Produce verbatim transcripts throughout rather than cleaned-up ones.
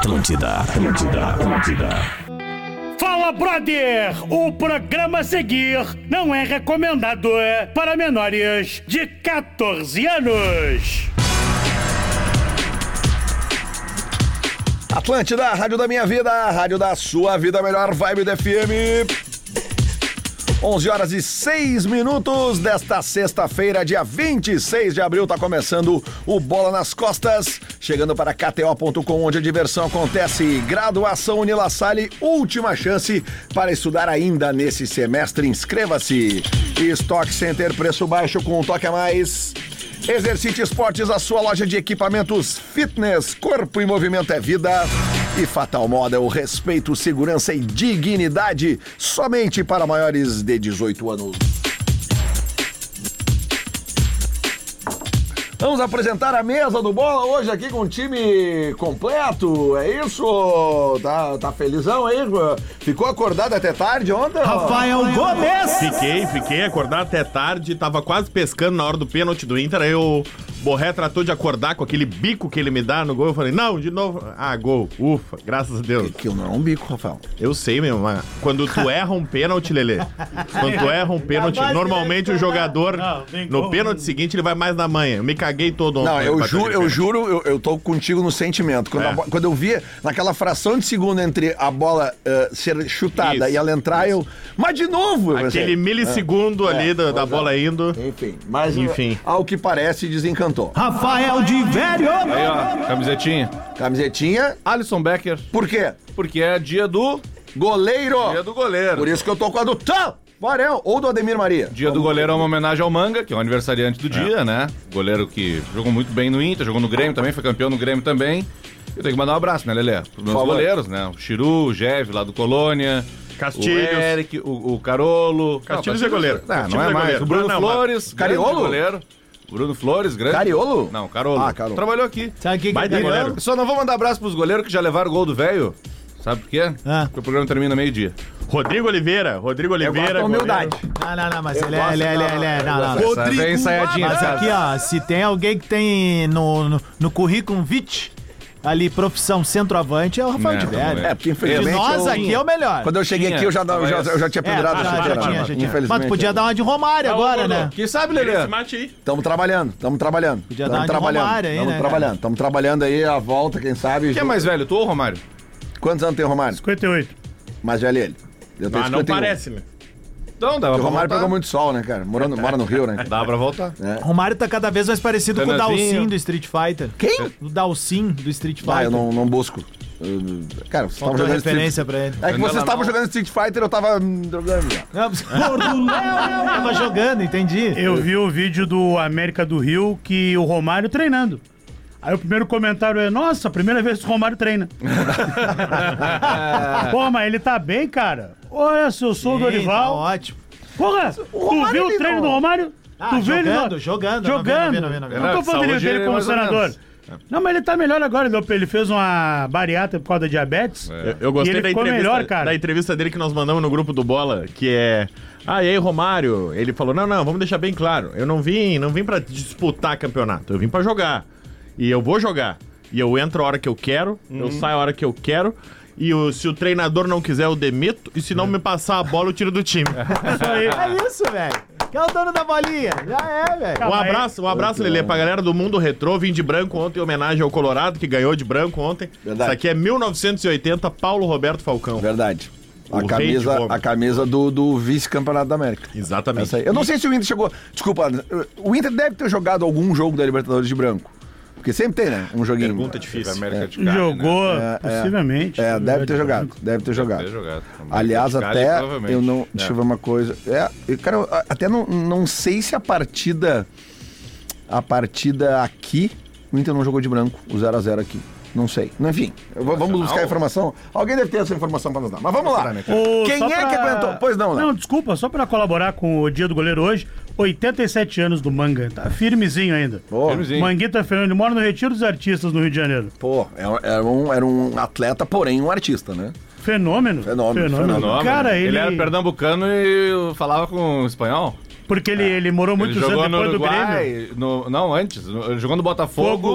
Atlântida, Atlântida, Atlântida. Fala, brother! O programa a seguir não é recomendado para menores de catorze anos. Atlântida, rádio da minha vida, rádio da sua vida, melhor vibe da F M. onze horas e seis minutos desta sexta-feira, dia vinte e seis de abril, tá começando o Bola nas Costas, chegando para K T O ponto com, onde a diversão acontece. Graduação Unila Salle, última chance para estudar ainda nesse semestre. Inscreva-se. Stock Center, preço baixo com um toque a mais. Exercite Esportes, a sua loja de equipamentos fitness, corpo em movimento é vida. E Fatal Model, respeito, segurança e dignidade, somente para maiores de dezoito anos. Vamos apresentar a mesa do Bola hoje aqui com o time completo, é isso? Tá, tá felizão aí? Ficou acordado até tarde ontem? Rafael Gomes! Fiquei, fiquei acordado até tarde, tava quase pescando na hora do pênalti do Inter, aí o Borré tratou de acordar com aquele bico que ele me dá no gol, eu falei, não, de novo, ah, gol, ufa, graças a Deus. Que não é um bico, Rafael. Eu sei mesmo, mas quando tu erra um pênalti, Lelê, quando tu erra um pênalti, normalmente o jogador, no pênalti seguinte, ele vai mais na manha, eu me caguei todo ontem. Não, eu juro, eu juro, eu, eu tô contigo no sentimento. Quando, É. a bo- quando eu via naquela fração de segundo entre a bola uh, ser chutada Isso, e ela entrar, eu. Mas de novo! eu Aquele pensei. milissegundo É, ali da, é, da bola indo. Enfim, mas Enfim. uh, ao que parece desencantou. Rafael de Velho! Aí, ó, camisetinha. Camisetinha, Alisson Becker, por quê? porque é dia do... Goleiro! Dia do goleiro. Por isso que eu tô com a do Tã Varel ou do Ademir Maria. Dia do goleiro é uma homenagem ao Manga, que é o aniversariante do dia, né? Goleiro que jogou muito bem no Inter, jogou no Grêmio também, foi campeão no Grêmio também. Eu tenho que mandar um abraço, né, Lelé? Pros meus favor. goleiros, né? O Chiru, o Jeff, lá do Colônia. Castilhos. O Eric, o, o Carolo. Castilhos Não, é goleiro. Não, Castilhos não é é mais. goleiro. O Bruno Não, não, Flores, Cariolo? grande goleiro. Bruno Flores, grande. Cariolo? Não, Carolo. Ah, Carolo. Trabalhou aqui. Sabe o que, que Vai é ter goleiro? goleiro. Só não vou mandar abraço pros goleiros que já levaram o gol do velho. Sabe por quê? Ah. Porque o programa termina meio-dia. Rodrigo Oliveira, Rodrigo Eu gosto Oliveira. da humildade. Não, não, não, mas Eu ele é, gosto ele é, ele é, da- ele é, não, não. eu Essa é bem ensaiadinha. Mas sabe? aqui, ó, se tem alguém que tem no, no, no currículo vitae, ali, profissão centroavante, é o Rafael Não, de Velho. não É, porque De infelizmente. nós eu- aqui é o melhor. Quando eu cheguei Tinha, aqui, eu já, eu já, eu já tinha É, pendurado já, a já chuteira. tinha, né? já tinha. Infelizmente. Mas tu podia dar uma de Romário agora, né? Quem sabe, Esse Lelê? mate aí. Estamos trabalhando, estamos trabalhando. Podia Tamo dar uma de trabalhando, Romário aí, Estamos né, trabalhando, estamos trabalhando aí a volta, quem sabe. Quem é mais velho, tu ou o Romário? Quantos anos tem o Romário? cinquenta e oito. Mais velho ele. Eu tenho Ah, não cinquenta e um. parece, né? Então, dava O pra Romário voltar. pegou muito sol, né, cara? Morando, mora no Rio, né? Dá pra voltar. Romário tá cada vez mais parecido com o Tanazinho. Dalsin do Street Fighter. Quem? O Dalsin do Street Fighter. Ah, eu não, não busco. Eu- cara, vocês estavam Faltou jogando referência Street... pra ele. É que vocês Canela estavam não. jogando Street Fighter, eu tava hum, jogando já. Não, tava jogando, entendi. Eu vi o vídeo do América do Rio que o Romário treinando. Aí o primeiro comentário é, nossa, primeira vez que o Romário treina. Pô, mas ele tá bem, cara. Olha, se eu sou o Sim, tá Dorival. ótimo. Porra, tu Romário, viu o ele treino não- do Romário? Ah, tu viu ele jogando, no- jogando, não vi, Jogando. não vi, não vi, não vi. Não tô falando Saúde dele como mais ou senador. menos. Não, mas ele tá melhor agora. Ele ele fez uma bariátrica por causa da diabetes. Eu, eu gostei E ele da ficou entrevista, melhor, cara. da entrevista dele que nós mandamos no grupo do Bola, que é... Ah, e aí, Romário? Ele falou, não, não, vamos deixar bem claro. Eu não vim, não vim pra disputar campeonato, eu vim pra jogar. E eu vou jogar. E eu entro a hora que eu quero, eu saio a hora que eu quero. E o- se o treinador não quiser, eu demito. E se não me passar a bola, eu tiro do time. Isso aí. É isso, velho. Que é o dono da bolinha. Já é, velho. Um abraço, um abraço, Lelê, pra galera do Mundo Retrô. Vim de branco ontem em homenagem ao Colorado, que ganhou de branco ontem. Verdade. Isso aqui é mil novecentos e oitenta, Paulo Roberto Falcão. Verdade. O A rei de camisa, Roma. a camisa do, do vice-campeonato da América. Exatamente. Essa aí. Eu não sei se o Inter chegou. Desculpa, o Inter deve ter jogado algum jogo da Libertadores de branco. Porque sempre tem, né? Um joguinho. Pergunta difícil. América de Cali, Jogou, É, é. possivelmente. É, deve ter jogado. Deve ter jogado. Né? Ter jogado. Aliás, América de Cali, até provavelmente. eu não. Deixa É. eu ver uma coisa. É, eu, cara, eu até não, não sei se a partida. A partida aqui. O Inter não jogou de branco, o zero a zero aqui. Não sei. Enfim, eu vou- vamos buscar a informação. Alguém deve ter essa informação pra nos dar. Mas vamos lá. Ô, Quem só é que pra- aguentou? Pois não, né? Não, desculpa, só pra colaborar com o dia do goleiro hoje, oitenta e sete anos do Manga, tá firmezinho ainda. Pô, Firmezinho. Manguita Fernando, ele mora no Retiro dos Artistas, no Rio de Janeiro. pô, era, era um, era um atleta, porém um artista, né? Fenômeno. Fenômeno, fenômeno. Cara, ele... Ele era pernambucano e falava com espanhol. Porque ele, ele morou muito Ele tempo jogou no depois do Grêmio. Uruguai, no, não, antes. no- Ele jogou no Botafogo, Fogo.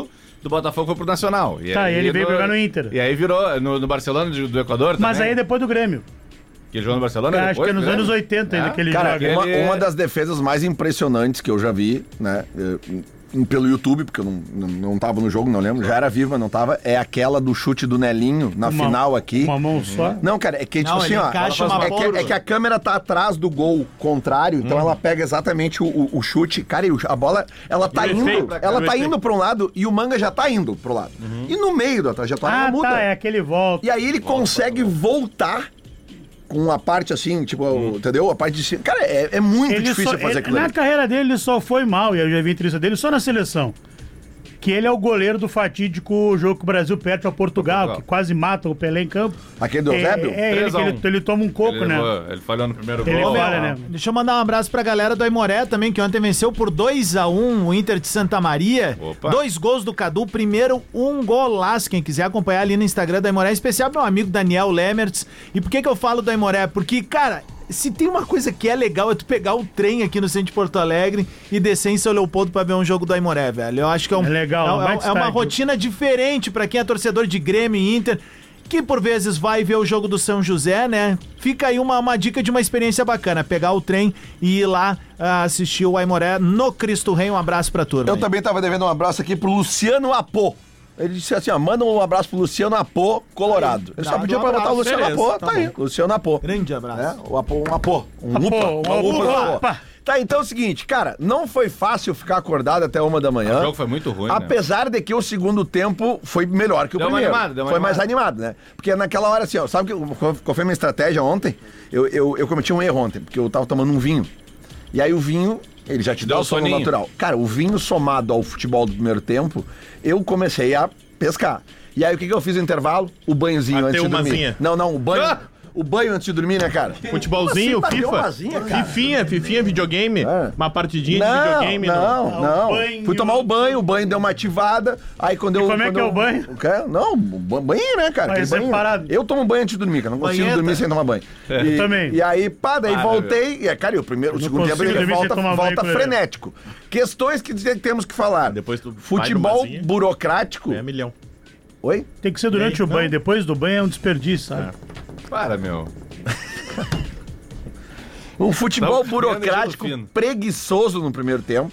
do Botafogo foi pro Nacional. E Tá, aí e ele veio no- jogar no Inter. E aí virou no, no Barcelona do, do Equador Mas também. aí é depois do Grêmio. Que ele jogou no Barcelona Eu acho depois, que é nos né? anos oitenta ainda É? que ele Cara, joga. uma, Ele- uma das defesas mais impressionantes que eu já vi, né? eh, em- Pelo YouTube, porque eu não, não, não tava no jogo, não lembro. Já era vivo, mas não tava. É aquela do chute do Nelinho na Uma- final aqui. Uma mão só. Não, cara, é que tipo Não, assim, ele ó. encaixa ela faz- uma é, que, curva. é que a câmera tá atrás do gol contrário, então ela pega exatamente o, o- o chute. Cara, e o- a bola, ela tá E o indo. efeito, ela e o tá efeito. indo pra um lado e o Manga já tá indo pro lado. E no meio da trajetória ela Ah, muda. tá, é aquele volta. E aí ele consegue voltar com a parte assim, tipo, o- entendeu? A parte de cima. Cara, é, é muito Ele difícil só- fazer ele- aquilo Na ali. carreira dele, ele só foi mal, e eu já vi a entrevista dele só na seleção. Que ele é o goleiro do fatídico jogo que o Brasil perde a Portugal, Portugal. que quase mata o Pelé em campo. Aquele do É, Eusébio? é ele, três a que um. ele, ele toma um coco, ele né? levou- Ele falhou no primeiro Ele gol. olha, né? Deixa eu mandar um abraço pra galera do Aimoré também, que ontem venceu por dois a um o Inter de Santa Maria. Opa. Dois gols do Cadu, primeiro um golaço. Quem quiser acompanhar ali no Instagram do Aimoré, em especial meu amigo Daniel Lemertz. E por que que eu falo do Aimoré? Porque, cara, se tem uma coisa que é legal é tu pegar o trem aqui no centro de Porto Alegre e descer em São Leopoldo pra ver um jogo do Aimoré, velho. Eu acho que é, um, É legal, é, um é- baita é uma estádio. rotina diferente pra quem é torcedor de Grêmio e Inter, que por vezes vai ver o jogo do São José, né? Fica aí uma, uma dica de uma experiência bacana, pegar o trem e ir lá ah, assistir o Aimoré no Cristo Rei. Um abraço pra turma. Eu aí. também tava devendo um abraço aqui pro Luciano Apô. Ele disse assim, ó, manda um abraço pro Luciano Apô, Colorado. Ele só dá pediu um pra botar o abraço, Luciano beleza, Apô, tá tá aí. Luciano Apô. Grande abraço. É, o Apô, um Apô. Um Apô, upa, um uma upa do upa. Apô. Tá, então é o seguinte, cara, não foi fácil ficar acordado até uma da manhã. O jogo foi muito ruim, né? Apesar de que o segundo tempo foi melhor que o Deu uma primeiro. animada, deu uma foi mais animada. animado, né? Porque naquela hora, assim, ó, sabe que, qual qual foi a minha estratégia ontem? Eu, eu, eu cometi um erro ontem, porque eu tava tomando um vinho. E aí o vinho, ele já te dá Deu o sono soninho. natural. Cara, o vinho somado ao futebol do primeiro tempo, eu comecei a pescar. E aí o que, que eu fiz no intervalo? O banhozinho Bateu antes de dormir. umazinha. Não, não, o banho. Ah! O banho antes de dormir, né, cara? Futebolzinho, Como assim, bateu FIFA. umazinha, cara? Fifinha, Fifinha, videogame. É. Uma partidinha de Não, videogame. não, no- não. banho. Fui tomar o banho, o banho deu uma ativada. Aí quando eu. como é quando que é eu- o banho? O quê? Não, ba- banho, né, cara? Vai Aquele ser banho. parado. Eu tomo banho antes de dormir, cara. Não consigo Banheta. dormir sem tomar banho. E, também. E aí, pá, daí Para, voltei. E, é, cara, e o primeiro, o não segundo tempo consigo ele dormir sem volta, tomar volta banho com ele. frenético. Questões que dizer que temos que falar. Depois tu vai Futebol numazinha. burocrático. É milhão. Oi? Tem que ser durante o banho, depois do banho é um desperdício, sabe? Para, meu. Um futebol Tamo burocrático criando gelo fino. preguiçoso no primeiro tempo.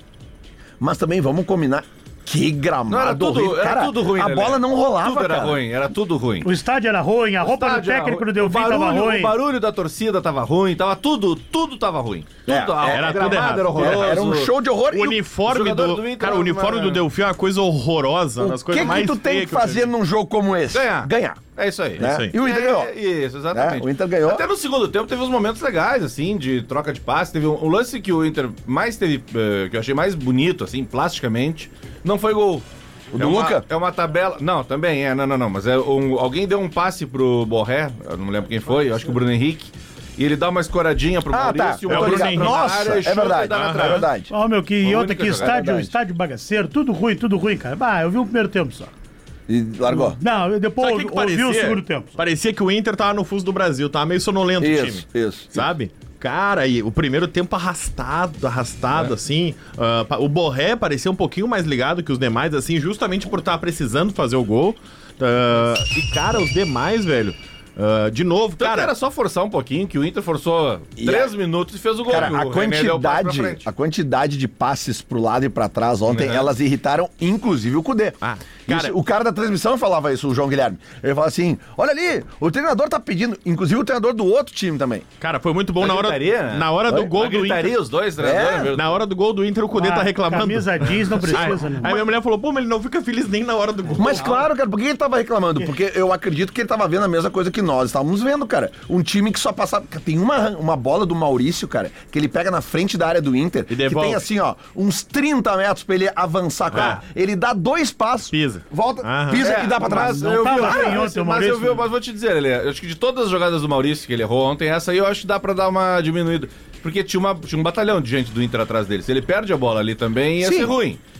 Mas também vamos combinar. Que gramado Não, era tudo, horrível. era Cara, tudo ruim, a Lelé. bola não rolava, Tudo era cara. ruim, era tudo ruim. O estádio era ruim, a roupa do estádio era técnico ruim. do Delfim o tava barulho, ruim. O barulho da torcida tava ruim, tava tudo, tudo tava ruim. É, Tudo, a- era o tudo gramado errado. era horroroso. Era um show de horror. O E o- uniforme jogador do. do Inter cara, o era uniforme uma- do Delfim é uma coisa horrorosa. Uma das O coisas que mais que tu tem feias que eu já fazer vi. num jogo como esse? Ganhar. Ganhar. É isso aí. Né? isso aí. E o Inter ganhou. É, isso, exatamente. É, o Inter ganhou. Até no segundo tempo teve uns momentos legais, assim, de troca de passe. Teve um, um lance que o Inter mais teve, eh, que eu achei mais bonito, assim, plasticamente, não foi gol. O do é uma, Luca? É uma tabela. Não, também é, não, não, não. Mas é um, alguém deu um passe pro Borré, eu não lembro quem foi, eu acho que o Bruno Henrique. E ele dá uma escoradinha pro Ah, tá. Maurício. Eu tô Maurício ligado. entra na Nossa, área, é chuta e verdade. dá na É trave. verdade. Ó, meu, que Foi e a outra única que jogada, estádio, verdade. estádio bagaceiro, tudo ruim, tudo ruim, cara. Bah, eu vi o primeiro tempo só. E largou. Não, eu depois Sabe o que ouvi, que ouvi o parecia? segundo tempo. Parecia que o Inter tava no fuso do Brasil, tava meio sonolento o time. Isso, isso. Sabe? Cara, e o primeiro tempo arrastado, arrastado, assim. ah, pa- o Borré parecia um pouquinho mais ligado que os demais, assim, justamente por estar precisando fazer o gol. Ah, e, cara, os demais, velho. ah, de novo, Então, cara. era só forçar um pouquinho, que o Inter forçou E três a- minutos e fez o gol. Cara, E o a René deu o passe pra quantidade, frente. a quantidade de passes pro lado e pra trás ontem, Uhum. elas irritaram inclusive o Cudê. Ah, Isso, cara- o cara da transmissão falava isso, o João Guilherme. Ele falava assim: olha ali, o treinador tá pedindo, inclusive o treinador do outro time também. Cara, foi muito bom Uma na hora, gritaria, né? na hora do Oi? gol Uma do gritaria, Inter. os dois treinadores. É, mesmo. Na hora do gol do Inter, o Cudê tá Ah, reclamando. Camisa jeans não Aí, precisa, né? aí minha mulher falou, pô, mas ele não fica feliz nem na hora do gol. Mas claro, cara, por que ele tava reclamando? Porque eu acredito que ele tava vendo a mesma coisa que nós estávamos vendo, cara. Um time que só passava. Tem uma, uma bola do Maurício, cara, que ele pega na frente da área do Inter, E que devolve. tem assim, ó, uns trinta metros pra ele avançar, cara. Ah. Ele dá dois passos, Pisa. volta, Aham. pisa É, e dá pra trás. Mas Não eu, tava vi, bem ah, ontem o mas, Maurício, eu vi, né? mas vou te dizer, ele, eu acho que de todas as jogadas do Maurício que ele errou ontem, essa aí eu acho que dá pra dar uma diminuída. Porque tinha, uma, tinha um batalhão de gente do Inter atrás dele. Se ele perde a bola ali também, ia Sim. ser ruim.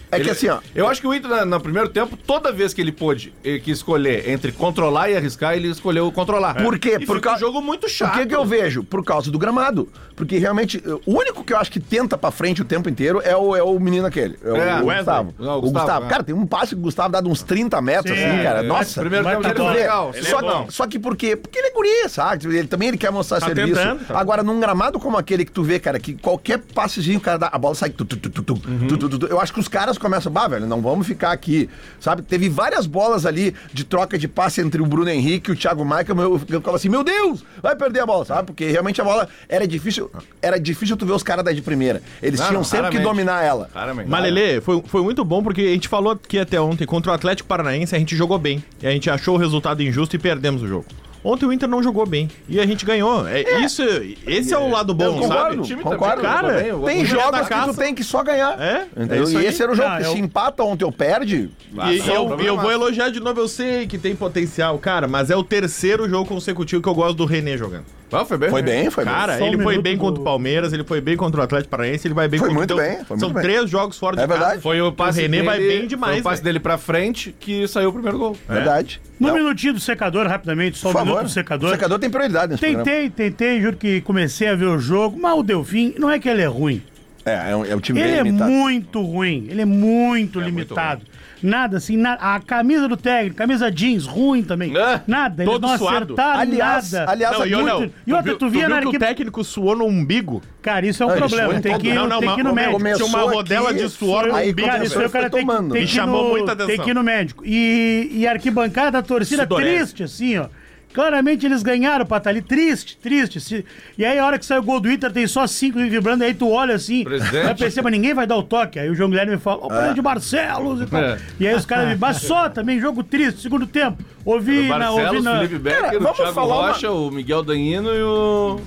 É que Ele- assim, ó. Eu acho que o Inter, na- no primeiro tempo, toda vez que ele pôde eh, que escolher entre controlar e arriscar, ele escolheu controlar. Por quê? E Por fica um causa- jogo muito chato. O que, que eu vejo? Por causa do gramado. Porque realmente, o único que eu acho que tenta pra frente o tempo inteiro é o, é o menino aquele. É o, É, o Wesley. Gustavo. Não, o o Gustavo, Gustavo. é. Cara, tem um passe que o Gustavo dá de uns trinta metros, Sim, assim, cara. é, Nossa. primeiro vai tempo pra dele Tu foi vê, legal. Ele só, é bom. que, só que por quê? Porque ele é guri, sabe? Ele também ele quer mostrar Tá serviço. tentando, tá. Agora, num gramado como aquele que tu vê, cara, que qualquer passezinho, o cara dá, a bola sai. Tu, tu, tu, tu, tu, Uhum. tu, tu, tu, tu. Eu acho que os caras começam, bah, velho, não vamos ficar aqui, sabe? Teve várias bolas ali de troca de passe entre o Bruno Henrique e o Thiago Maia, eu, eu ficava assim, meu Deus, vai perder a bola, sabe? Porque realmente a bola era difícil, era difícil tu ver os caras dar de primeira. Eles Não, tinham não, sempre que raramente. dominar ela. Claramente. Mas, Lelê, foi, foi muito bom porque a gente falou que até ontem contra o Atlético Paranaense a gente jogou bem. E a gente achou o resultado injusto e perdemos o jogo. Ontem o Inter não jogou bem. E a gente ganhou. É, Isso, esse é o lado bom, Eu sabe? concordo, O time concordo. também jogou Cara, bem, o- Tem o- jogos da que caça. tu tem que só ganhar. É, Entendeu? é isso e aí. esse era o jogo, Não, que eu- se empata ontem ou perde. Ah, E só eu, um problema. eu vou elogiar de novo, eu sei que tem potencial, cara, mas é o terceiro jogo consecutivo que eu gosto do René jogando. Ah, foi bem. Foi bem, foi Cara, Só um ele foi minuto bem do- contra o Palmeiras, ele foi bem contra o Atlético Paranaense, ele vai bem Foi contra muito então, bem, foi São muito bem. três jogos fora de É verdade. casa. Foi o passe O René dele, vai bem demais, Foi o passe velho. dele pra frente que saiu o primeiro gol. bem. Verdade. No Não, minutinho do secador, rapidamente, só por um minuto favor. do secador. O secador tem prioridade nesse programa. Tentei, tentei, juro que comecei a ver o jogo, mas o Delfim, não é que ele é ruim. É, é um, é um time Ele bem é limitado. muito ruim, ele é muito limitado. Nada assim, nada. A camisa do técnico, camisa jeans, ruim também. É, Nada, eles todo não suado. acertaram Aliás, nada. aliás, Não, e eu muito- não. E outra, viu- tu via viu na hora que que... o técnico suou no umbigo? Cara, isso é um Não, ele problema, foi tem todo- que ir, Não, não, tem que ir no mas médico. começou Tinha uma rodela aqui, de suor no aí umbigo. Cara, isso aí o cara foi tem que, tomando. tem Me que ir chamou no, muita atenção. tem que ir no médico. E, e a arquibancada da torcida Sudoreste. triste, assim, ó. Claramente eles ganharam pra estar ali. Triste, triste. Se- E aí a hora que sai o gol do Inter tem só cinco vibrando, aí tu olha assim. Presidente. Aí perceba, ninguém vai dar o toque. Aí o João Guilherme fala, ó, é. de Barcelos e tal. É. E aí os caras me mas só também, jogo triste, segundo tempo. Ouvi O na. Ouvi Barcelos, na... Felipe Becker, Cara, o vamos Thiago falar uma- Rocha, o Miguel Danino e o...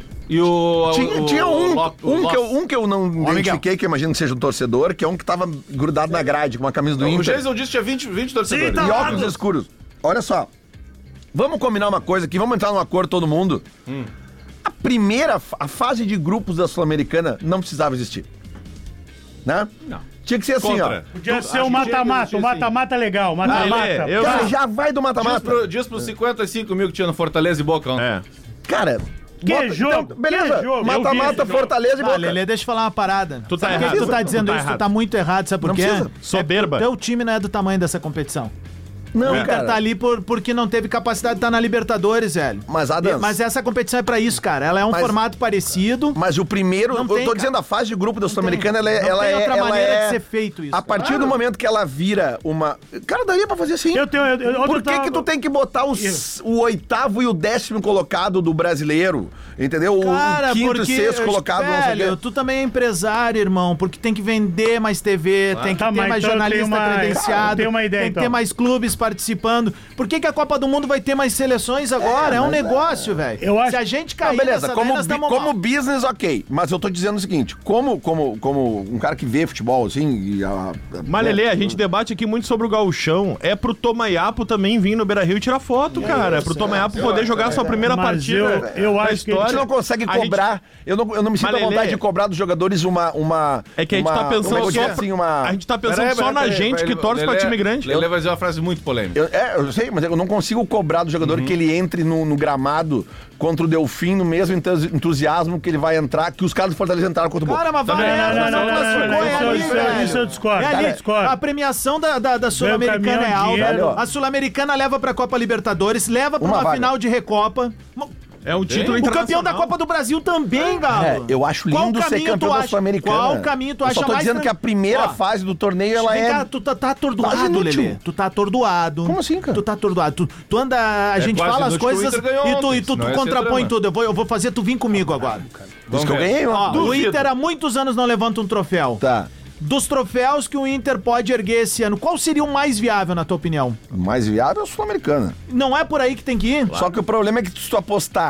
E o... Tinha, o- tinha um, o Lo- o um, que eu, Loss. um que eu não identifiquei, que eu imagino que seja um torcedor, que é um que tava grudado na grade com uma camisa do O Inter Jason disse que tinha vinte, vinte torcedores. Sim, tá e lá. óculos escuros. Olha só. Vamos combinar uma coisa aqui, vamos entrar num acordo todo mundo. Hum. A primeira, fa- a fase de grupos da Sul-Americana não precisava existir. Né? Não. Tinha que ser assim, Contra. ó. Podia Tu- ser acho um que tinha que mata-mata, existir um mata-mata legal, mata-mata. Lelê, eu- Cara, já vai do Diz, mata-mata. pro, diz pros cinquenta e cinco mil que tinha no Fortaleza e Boca ontem. É. Cara, Que jogo, beleza, que jogo. Eu vi mata-mata, esse jogo. Fortaleza e Ah, Boca. Lelê, deixa eu falar uma parada. Tu tá Sabe por que errado. que tu tá Tu dizendo tá isso? Tu errado. tá muito errado, sabe por Não quê? precisa. Soberba. É, teu time não é do tamanho dessa competição. Não, O Inter cara. tá ali por, porque não teve capacidade de estar na Libertadores, velho. Mas, Adams- Mas essa competição é pra isso, cara. Ela é um Mas- formato parecido. Mas o primeiro, Não eu tem, tô cara. dizendo, a fase de grupo da Sul-Americana, ela é. Não ela tem é, outra ela maneira é- de ser feito isso, A partir cara. do momento que ela vira uma. Cara, daria pra fazer assim. Eu tenho. Eu, eu, Por outro que, tava- que tu tem que botar os, o oitavo e o décimo colocado do brasileiro? Entendeu? O- Cara, o quinto porque, e sexto colocado não sei o velho, quê. tu também é empresário, irmão, porque tem que vender mais T V, tem que Tá, ter mas mais então eu jornalista tenho uma- credenciado, Cara, eu tenho uma ideia, tem que ter então. mais clubes participando. Por que, que a Copa do Mundo vai ter mais seleções agora? É, um mas é. negócio, velho. Eu acho- Se a gente Não, cair beleza, nessa como, daí, nós bi- tamo como mal. business, ok. Mas eu tô dizendo o seguinte: como, como, como um cara que vê futebol, assim. E a, a- Mas, né? Lelê, a gente debate aqui muito sobre o gauchão. É pro Tomaiapo também vir no Beira-Rio e tirar foto, cara. É pro Tomaiapo poder jogar sua primeira Mas partida eu- eu da acho que A gente história. não consegue A gente- cobrar. Eu, não, eu não me sinto à Mas, Lelê, vontade de cobrar dos jogadores uma. uma É que a gente uma, tá pensando como é que eu só digo assim, uma. A gente tá pensando Peraí, só peraí, na peraí, gente peraí, que torce Lelê- pra time grande. Lelê vai dizer uma frase muito polêmica. Eu, é, eu sei, mas eu não consigo cobrar do jogador que ele entre no, no gramado contra o Delfim no mesmo entus- entusiasmo que ele vai entrar, que os caras do Fortaleza entraram contra o Boca. Cara, mas vai Também, essa, não, não, mas não, ela não, ficou, não, é isso- ali, isso- velho. isso eu discordo. É ali. Cara, discordo. A premiação da, da, da Sul-Americana é caminhão, alta. dinheiro. A Sul-Americana leva pra Copa Libertadores, leva pra Uma uma, vaga. final de Recopa. É um título O internacional. campeão da Copa do Brasil também, Galo. É, eu acho Qual lindo ser caminho campeão tu da acha- Sul-Americana. Qual caminho tu Eu acha só tô mais dizendo tran- que a primeira Ó, fase do torneio, ela Vem é... cá, tu tá, tá quase atordoado, inútil. Lelê. Tu tá atordoado. Como assim, cara? Tu tá atordoado. Tu, tu anda, a É gente quase fala as inútil que o coisas Inter ganhou e tu, ontem, e tu, tu senão ia ser contrapõe drama. tudo. Eu vou, eu vou fazer tu vir comigo agora. Diz que eu ver. ganhei, ó. Ó, o Duvido. Inter há muitos anos não levanta um troféu. Tá. Dos troféus que o Inter pode erguer esse ano, qual seria o mais viável, na tua opinião? O mais viável é a Sul-Americana. Não é por aí que tem que ir? Só que o problema é que se tu apostar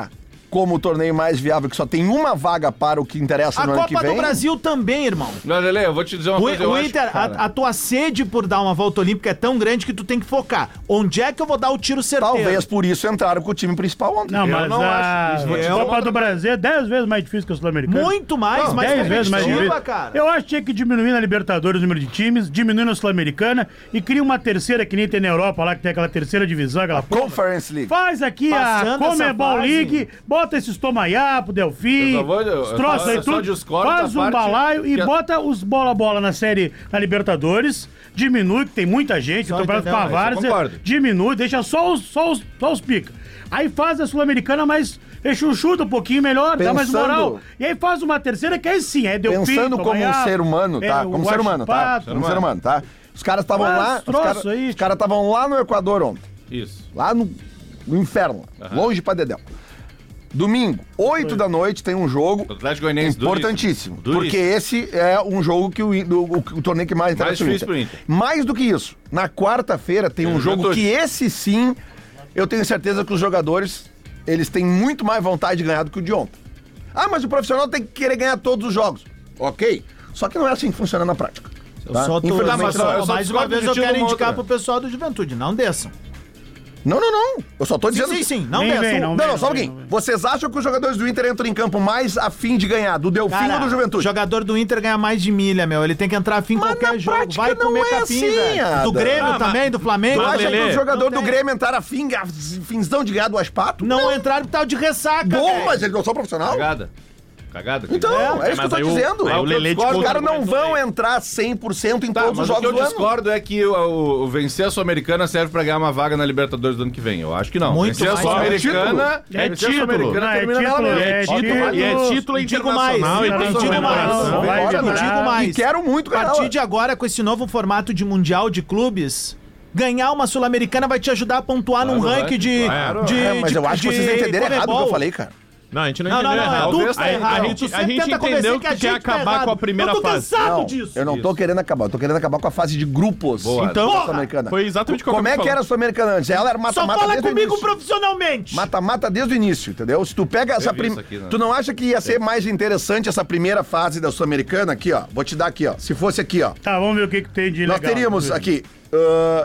como o torneio mais viável, que só tem uma vaga para o que interessa A no ano que Copa vem. do Brasil também, irmão. Não, Lele, eu vou te dizer uma O, coisa. eu o acho, Inter, cara. a, a tua sede por dar uma volta olímpica é tão grande que tu tem que focar. Onde é que eu vou dar o tiro certeiro? Talvez por isso entraram com o time principal ontem. Não, Eu mas não a acho. Vou te a dizer Copa outra do Brasil é dez vezes mais difícil que a Sul-Americana. Muito mais, Não, mais dez vezes mais competitiva, difícil. cara. Eu acho que tinha que diminuir na Libertadores o número de times, diminuir na Sul-Americana e cria uma terceira que nem tem na Europa lá, que tem aquela terceira divisão, aquela porra. Conference League. Faz aqui Passando a essa Comebol fase. League, bota esses Tomaiapo, Delfim, Eu só vou- eu- os eu troços só- aí eu só tudo. discordo Faz da um parte balaio e que a- bota os bola-bola na série na Libertadores, diminui, que tem muita gente, Só o campeonato com a entendeu? Isso eu várzea, concordo. diminui, deixa só os, só os, só os pica. Aí faz a Sul-Americana mais rechuchuda um pouquinho melhor, dá mais Pensando- moral. E aí faz uma terceira que aí sim, é Delfim, Pensando como um Tomaiapo, ser humano, tá? é, o como ser humano, tá? Guachipato. Como ser humano, tá? Os caras estavam Faz lá, os troço caras aí. os caras estavam lá no Equador ontem. Isso. Lá no, no inferno, longe pra dedéu. Domingo, oito da noite, tem um jogo O Atlético Goianiense importantíssimo. duríssimo. Porque esse é um jogo que o, In- do- o, o torneio que mais interessa o difícil pro Inter. Mais do que isso, na quarta-feira tem Tem um o jogo Juventude. que esse sim, eu tenho certeza que os jogadores, eles têm muito mais vontade de ganhar do que o de ontem. Ah, mas o profissional tem que querer ganhar todos os jogos. Ok. Só que não é assim que funciona na prática. Eu tá? só tô, Infelizmente, mas só- não. eu só mais uma discordo vez de eu ti quero numa indicar outra. pro pessoal do Juventude, não desçam. Não, não, não. Eu só tô Sim, dizendo. sim, sim, não Nem desçam. vem, Não, vem, não, só um vem, pouquinho. não vem. Vocês acham que os jogadores do Inter entram em campo mais a fim de ganhar, do Delfim Cara, ou do Juventude? jogador do Inter ganha mais de milha, meu. Ele tem que entrar afim em Mas qualquer na jogo. prática Vai não comer é capim, assim, velho. Adam. Do Grêmio Ah, mas- também, do Flamengo. Tu Mas, acha que Lelê, o jogador não do tem. Grêmio entrar a fim, a finzão de ganhar do Aspato? Não entrar por tal de ressaca, Bom, velho. mas eles não são profissional? Cagada. Cagada. Então, é, É, isso que eu mas tô aí o- dizendo. aí o Os Lelê te caras conta não muito vão bem. entrar cem por cento em Tá, todos os mas o que jogos eu do ano. discordo é que o, o vencer a Sul-Americana serve pra ganhar uma vaga na Libertadores do ano que vem. Eu acho que não. Muito vencer a mais. Sul-Americana... É vencer a título, Sul-Americana não, é termina nela título, mesmo. é É título, título, e é título digo mais, internacional e tem internacional, comemoração. vai Eu lembrar. digo mais. E quero muito A ganhar. partir ela. de agora, com esse novo formato de Mundial de Clubes, ganhar uma Sul-Americana vai te ajudar a pontuar Claro, num vai, ranking de, claro. de, É, mas de- eu acho que de vocês entenderam errado o que eu Comebol. falei, cara. Não, a gente não Não, entendeu não, não, errado. tu Talvez tá a, errado. a Tu gente, a sempre gente tenta entendeu convencer que tu a quer gente tá acabar errado. com a primeira Eu tô fase. cansado Não, disso. eu não tô querendo acabar, eu tô querendo acabar com a fase de grupos. Boa. Então, da Sul-Americana. foi exatamente o que eu Como é acabei que de era a Sul-Americana antes? Ela era Só mata-mata fala desde o comigo início. profissionalmente. Mata-mata desde o início, entendeu? Se tu pega essa vi primeira. isso aqui, né? Tu não acha que ia ser mais interessante essa primeira fase da Sul-Americana? Aqui, ó. Vou te dar aqui, ó. Se fosse aqui, ó. Tá, vamos ver o que, que tem de Nós legal. teríamos aqui ah,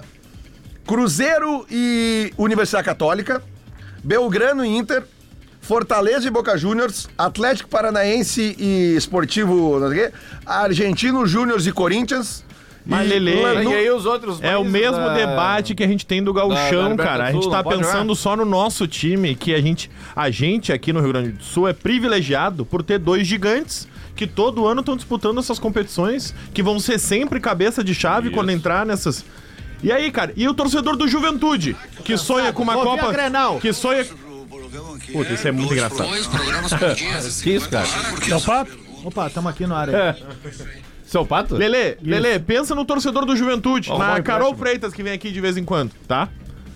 Cruzeiro e Universidade Católica, Belgrano e Inter, Fortaleza e Boca Juniors, Atlético Paranaense e Esportivo, não sei o quê, Argentino Júnior e Corinthians. Mas, e Lelê, Lanu- E aí os outros É o países mesmo da- debate que a gente tem do da- gauchão, da cara. A gente Libertadores, tá não pode pensando jogar? só no nosso time, que a gente, a gente aqui no Rio Grande do Sul é privilegiado por ter dois gigantes que todo ano estão disputando essas competições, que vão ser sempre cabeça de chave Isso. quando entrar nessas... E aí, cara, e o torcedor do Juventude, que sonha com uma Vou ver Copa... a Grenal. Que sonha... Puta, isso é muito engraçado. Que isso, cara? É o pato? Opa, tamo aqui no É. área. Seu pato? Lelê, Lelê, pensa no torcedor do Juventude, Ó, na vai, Carol empréstimo. Freitas, que vem aqui de vez em quando, tá?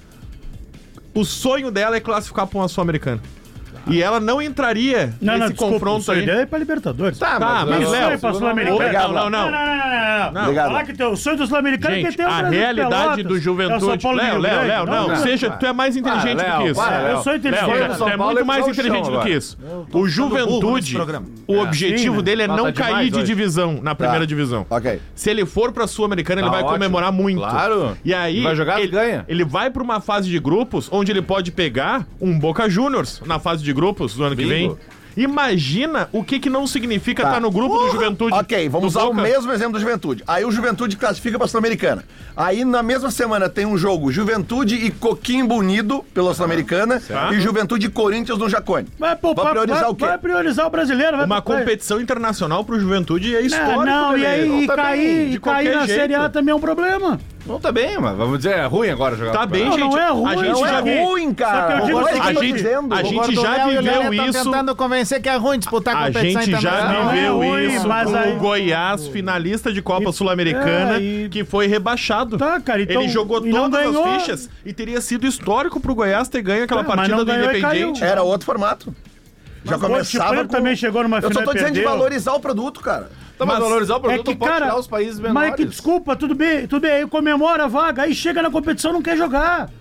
O sonho dela é classificar pra uma Sul-Americana. E ela não entraria Não, nesse não, desculpa, confronto o sonho aí. dele é pra Libertadores. Tá, mas mas, Isso Léo, aí pra Sul-Americana. Obrigado, não, não, Não, não. não, não, não, não. Obrigado. Falar que tem o sonho do Sul-Americano é que Gente, tem o a Brasil de realidade Pelotas, do é o São Juventude... Paulo Léo, Rio Léo, Grande. Léo, não, não. seja, tu é mais inteligente Para, do que Léo, isso. para, Eu Léo. sou inteligente. Léo, São tu é Paulo muito é mais pro inteligente gauchão do que agora. isso. O burro Juventude, nesse programa. o objetivo Sim, né? dele é Bata não demais cair de hoje. divisão na primeira Tá. divisão. Ok. Se ele for pra Sul-Americana, ele Tá vai ótimo. comemorar muito. Claro. E aí, Vai jogar, ele ganha. Ele vai pra uma fase de grupos onde ele pode pegar um Boca Juniors na fase de grupos do ano que vem. Bingo. Imagina o que que não significa Tá. estar no grupo do Juventude. Ok, vamos do usar o Boca. mesmo exemplo do Juventude. Aí o Juventude classifica pra Sul-Americana. Aí na mesma semana tem um jogo Juventude e Coquimbo Unido pela Sul-Americana Certo. e Juventude e Corinthians no Jacone. Vai, poupar, Vai priorizar vai, o quê? vai priorizar o brasileiro. Vai, Uma vai- competição internacional pro Juventude é Não, histórico, não, e Lelê. aí Não e tá bem, cair, de e cair qualquer na jeito. Série A também é um problema. Não tá bem, mas vamos dizer, é ruim agora jogar. Tá no bem, campeonato. Não, gente. não é ruim, a gente não já é viu. ruim, cara. Só que eu digo Olha o assim, que eu tô a gente- dizendo. a gente já viveu isso. tentando convencer que é ruim disputar A competição gente já internacional. Não é viveu ruim, isso mas com aí- o Goiás, finalista de Copa Sul-Americana, é, e- que foi rebaixado. Tá, cara, então- Ele jogou e não todas ganhou. as fichas e teria sido histórico pro Goiás ter ganho aquela É, mas partida não do ganhou e Independente. caiu. Era outro formato. Já o começava Chico com... também chegou numa Eu só final tô e dizendo de perdeu. valorizar o produto, cara. Tá, mas Mas valorizar o É produto que, não pode cara, tirar os países menores. mas é que desculpa, tudo bem, tudo bem, aí comemora a vaga, aí chega na competição não quer jogar.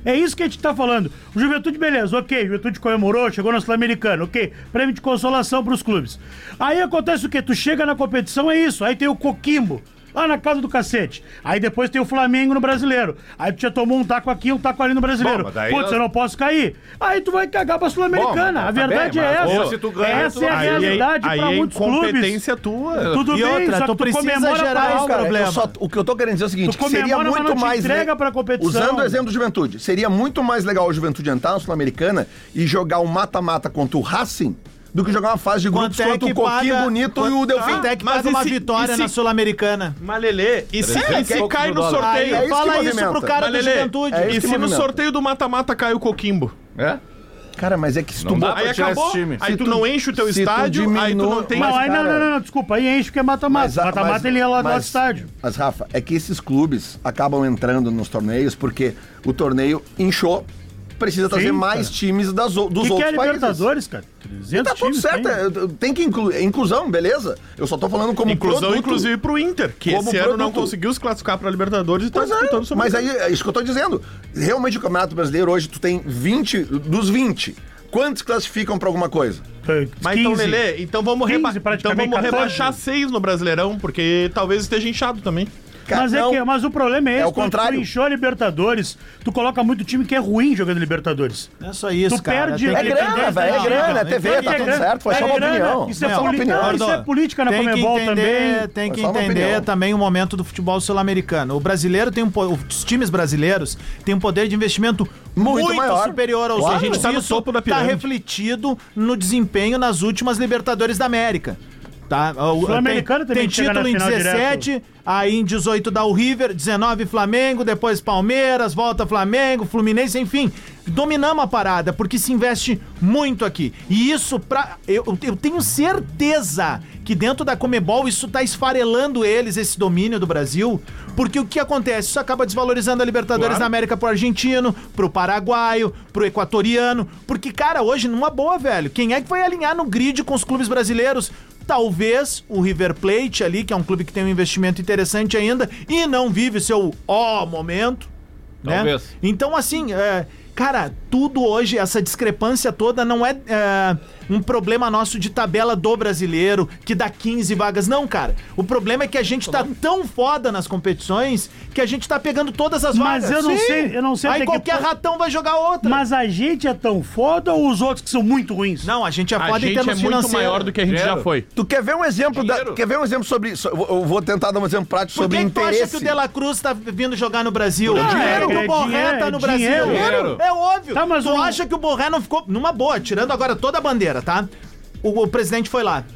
É isso que a gente tá falando. O Juventude, beleza, ok. O Juventude comemorou, chegou na Sul-Americana, ok. Prêmio de consolação pros clubes. Aí acontece o quê? Tu chega na competição, é isso. Aí tem o Coquimbo. Lá na casa do cacete. Aí depois tem o Flamengo no Brasileiro. Aí tu já tomou um taco aqui, um taco ali no Brasileiro. Bom, Putz, nós... eu não posso cair. Aí tu vai cagar pra Sul-Americana. Bom, a verdade tá bem, é essa. ou se tu ganha, essa tu... é a Aí, realidade aí pra é muitos clubes. incompetência tua. Tudo E bem, outra, só que tu tu precisa comemora gerar pra esse algo. Cara, eu problema. só- o que eu tô querendo dizer é o seguinte, Tu que seria comemora, mas muito não te mais... entrega le- pra competição. Usando o exemplo do Juventude, seria muito mais legal o Juventude entrar na Sul-Americana e jogar um mata-mata contra o Racing do que jogar uma fase de grupos Quanto é contra que o Coquinho paga- Bonito quanto- e o Delfim. Quanto é que Mas paga e uma se- vitória e se- na Sul-Americana? Malelê, e se, É, e se que é cai no poucos Aí, sorteio? é isso que Fala isso movimenta. pro cara do Malelê, Juventude. é isso e que se no movimenta. sorteio do mata-mata cai o Coquimbo? É? Cara, mas é que se tu Não dá bota- pra Aí tirar acabou. esse time. Aí Se tu tu- não enche o teu se tu estádio, aí tu diminui- não tem... Não, Mas, aí não, cara- não, não, não, desculpa. Aí enche porque é mata-mata. Mas, a- Mata-mata mas- ele ia lá do mas- outro estádio. Mas, Rafa, é que esses clubes acabam entrando nos torneios porque o torneio inchou, precisa trazer Sim, mais cara. times das, o- O dos que, que é outros países. Libertadores, cara? trezentos Tá tudo times certo, tem. é, tem que incluir. Inclusão, beleza? Eu só tô falando como Inclusão, produto. inclusive, pro Inter, que Como esse ano não produto. conseguiu se classificar pra Libertadores e tá Pois é, disputando sobre mas aí é isso que eu tô dizendo. Realmente o Campeonato Brasileiro hoje tu tem vinte, dos vinte, quantos classificam pra alguma coisa? Mas então, quinze. Lelê, então vamos, quinze, reba então praticamente vamos quatorze. rebaixar seis no Brasileirão, porque talvez esteja inchado também. Cara, Mas, é não, que, mas o problema é esse, É o quando contrário. tu inchou a Libertadores, tu coloca muito time que é ruim jogando Libertadores. Não é só isso, Tu cara. perde- Tem É que grana, entender- velho, é Não, grana, não, é T V, tem que- tá tudo certo, foi só uma grana, opinião. Isso é, Foi só uma poli- opinião. não, isso é política na Tem que Comebol entender, também. tem que Foi só uma entender opinião. também o momento do futebol sul-americano. O brasileiro tem um po- os times brasileiros têm um poder de investimento Muito muito, maior. superior aos Claro. outros. A gente tá no Isso topo da tá pirâmide. refletido no desempenho nas últimas Libertadores da América. Tá? O- Sul-Americano tem, também tem chega na título em final dezessete, aí em dezoito dá o River, dezenove Flamengo, depois Palmeiras, volta Flamengo, Fluminense, enfim. Dominamos a parada, porque se investe muito aqui. E isso, pra, eu, eu tenho certeza que dentro da Comebol isso tá esfarelando eles, esse domínio do Brasil, porque o que acontece? Isso acaba desvalorizando a Libertadores Claro. da América pro argentino, pro paraguaio, pro equatoriano, porque, cara, hoje, numa boa, velho, quem é que vai alinhar no grid com os clubes brasileiros? Talvez o River Plate ali, que é um clube que tem um investimento interessante ainda e não vive seu ó momento, né? Talvez. Então, assim, é, cara, tudo hoje, essa discrepância toda não é, é, um problema nosso de tabela do brasileiro, que dá quinze vagas. Não, cara. O problema é que a gente tá tão foda nas competições que a gente tá pegando todas as Mas vagas. eu não Sim. sei, eu não sei Aí até que qualquer ponto- ratão vai jogar outra. Mas a gente é tão foda ou os outros que são muito ruins? Não, a gente é A foda em gente é termos muito financeiros. maior do que a gente já Dinheiro. foi. Tu quer ver um exemplo da, Dinheiro. quer ver um exemplo sobre isso? Eu vou- eu vou tentar dar um exemplo prático Por sobre que, que tu acha interesse. que o De La Cruz tá vindo jogar no Brasil? Não, dinheiro é- que é o Borré dinheiro, tá no é Brasil. dinheiro. É óbvio. Tá, mas tu o- acha que o Borré não ficou... Numa boa, tirando agora toda a bandeira, tá? O, o presidente foi lá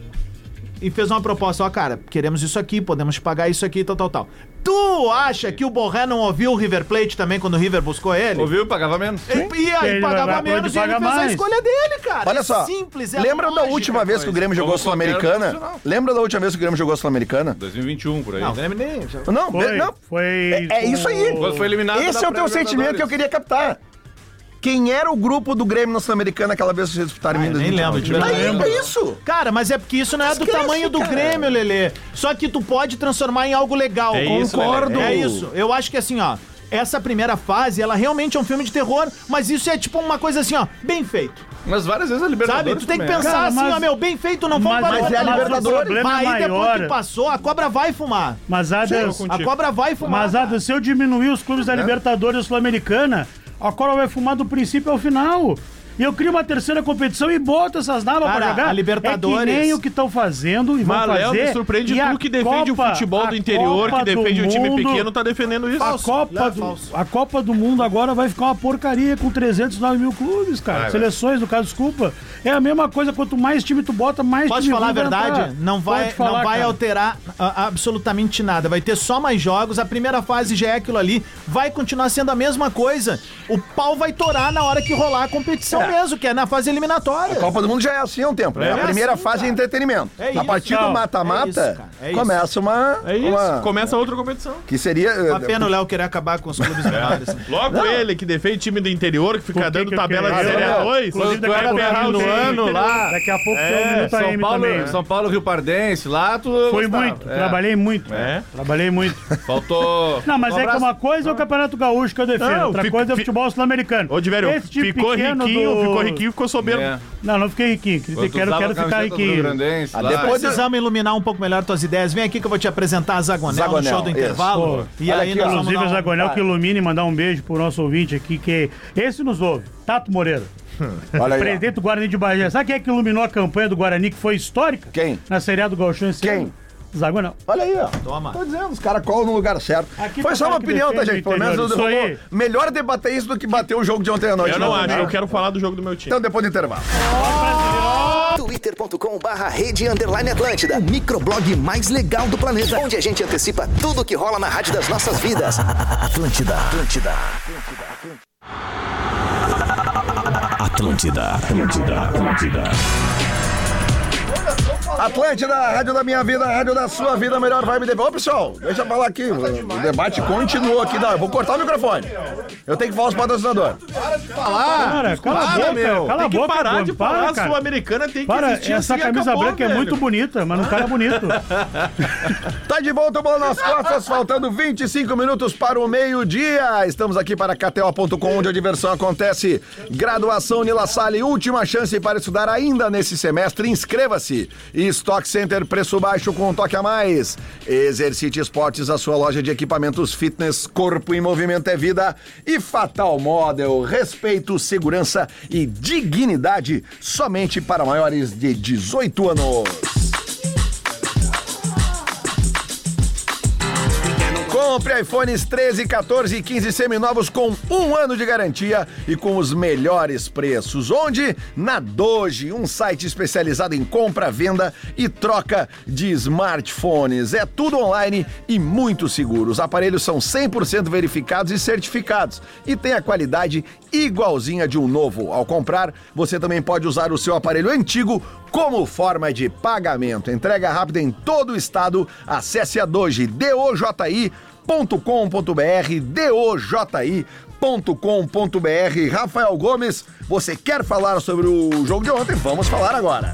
e fez uma proposta. Ó, cara, queremos isso aqui, podemos te pagar isso aqui, tal, tal, tal. Tu acha que o Borré não ouviu o River Plate também quando o River buscou ele? Ouviu? Pagava menos. E, e aí Ele pagava vai- menos e ele paga fez a mais. escolha dele, cara. Olha é só, simples, é lembra da lógica última a vez que o coisa. Grêmio jogou a Como qualquer Sul-Americana? profissional. Lembra da última vez que o Grêmio jogou a Sul-Americana? dois mil e vinte e um, por aí. Não, o Grêmio nem... Não, Foi, não. foi... É, é isso aí. Quando foi eliminado Esse da é o teu pré-Libertadores. sentimento que eu queria captar. Quem era o grupo do Grêmio na Sul-Americana aquela vez que vocês disputaram Ah, em eu nem dois mil e lembro, vinte e um? de verdade. Aí, é isso. Cara, mas é porque isso não é do Esquece, tamanho do cara. Grêmio, Lelê. Só que tu pode transformar em algo legal. É isso, Concordo. Lelê. É isso. Eu acho que assim, ó, essa primeira fase, ela realmente é um filme de terror, mas isso é tipo uma coisa assim, ó, bem feito. Mas várias vezes a Libertadores Sabe? Tu tem que também é. pensar Cara, assim, mas- ó, meu, bem feito, não vamos Mas, para mas é a mas o Libertadores. problema Mas é aí depois maior. que passou, a cobra vai fumar. Mas, Ada, A cobra vai fumar. mas Ada, se eu diminuir os clubes da Libertadores e Sul-Americana, a cobra vai fumar do princípio ao final. E eu crio uma terceira competição e boto essas nabas Cara, pra jogar. a Libertadores- É que nem o que estão fazendo e vão Mas, Léo, fazer. me surpreende E a tu que defende Copa- o futebol a do interior, Copa que defende do o time Mundo- pequeno, tá defendendo isso. A Copa, Léo, do, falso. a Copa do Mundo agora vai ficar uma porcaria com trezentos e nove mil clubes, cara. Vai, Seleções, no caso, desculpa. É a mesma coisa, quanto mais time tu bota, mais Posso time falar a ruim vai verdade? entrar. Não vai, Pode falar, não vai cara. alterar a- absolutamente nada. Vai ter só mais jogos. A primeira fase já é aquilo ali. Vai continuar sendo a mesma coisa. O pau vai torar na hora que rolar a competição mesmo, que é na fase eliminatória. A Copa do Mundo já é assim há um tempo, né? É a primeira assim, fase cara. é entretenimento. É a isso, partir não. do É isso, mata-mata, cara. É isso. começa uma... É isso, uma- começa outra competição. Que seria... Uma pena o Léo querer acabar com os clubes menores. Logo ele, que defende time do interior, que fica Por que dando que eu tabela de queria? Série A Eu- dois. Inclusive, Tu daqui a era pouco Ferrari tem no ano lá. Daqui a pouco tem o É, Minuto A São M Paulo, também. São Paulo, Rio Pardense, lá tu... Fui gostava. muito, É. trabalhei muito. É. Trabalhei muito. Faltou... Não, mas Um é que abraço. uma coisa é o Campeonato Gaúcho que eu defendo, Não, outra fico- coisa é o fi- futebol sul-americano. Ô, Diverio, Esse time ficou pequeno riquinho, do- ficou riquinho, ficou soberbo. É. Não, não fiquei riquinho. Quando tu Quero, usava quero a ficar camiseta do Rio riquinho. Grandense, Ah, lá. depois- Precisamos iluminar um pouco melhor tuas ideias. Vem aqui que eu vou te apresentar a Zagonel, Zagonel, no show do isso. intervalo. Pô, E olha aí aqui, nós ó. vamos Inclusive, dar o um- Zagonel que ilumine, mandar um beijo pro nosso ouvinte aqui, que esse nos ouve, Tato Moreira, Olha aí, ó. presidente do Guarani de Bagé. Sabe quem é que iluminou a campanha do Guarani, que foi histórica? Quem? Na Série A do Gauchão esse Quem? ano? Zagonel. Olha aí, ó. Toma. Tô dizendo, os caras colam no lugar certo. Aqui Foi tá só o uma cara que opinião, tá, defende gente? o Pelo menos interior. rolou. Isso aí. Melhor debater isso do que bater o jogo de ontem à noite. Eu não né? acho, eu quero falar do jogo do meu time. Então, depois do intervalo. twitter ponto com barra rede underline Atlântida. O microblog mais legal do planeta. Onde a gente antecipa tudo que rola na rádio das nossas vidas. Atlântida. Atlântida. Atlântida, Atlântida, Atlântida. Atlântida, rádio da minha vida, rádio da sua vida, melhor vibe de... Ô, pessoal, deixa eu falar aqui. O debate continuou aqui. Não, eu vou cortar o microfone. Eu tenho que falar os patrocinadores. Cara, cala a boca, meu. cala a Tem que boca, parar Gomes, de para, falar, cara. Sul-Americana tem que Para, existir essa assim, camisa acabou, branca é velho. muito bonita, mas não cara bonito. Tá de volta o Bola nas Costas, faltando vinte e cinco minutos para o meio-dia. Estamos aqui para K T O ponto com, onde a diversão acontece. Graduação Nila Salle, última chance para estudar ainda nesse semestre. Inscreva-se. E Stock Center, preço baixo com um toque a mais. Exercite Esportes, a sua loja de equipamentos fitness, corpo em movimento é vida. E Fatal Model, respeito, segurança e dignidade somente para maiores de dezoito anos. Compre iPhones treze, quatorze e quinze seminovos com um ano de garantia e com os melhores preços. Onde? Na Doge, um site especializado em compra, venda e troca de smartphones. É tudo online e muito seguro. Os aparelhos são cem por cento verificados e certificados e tem a qualidade igualzinha de um novo. Ao comprar, você também pode usar o seu aparelho antigo como forma de pagamento. Entrega rápida em todo o estado. Acesse a Doge, D O J I ponto com ponto B R, D O J I ponto com ponto B R. Rafael Gomes, você quer falar sobre o jogo de ontem? Vamos falar agora.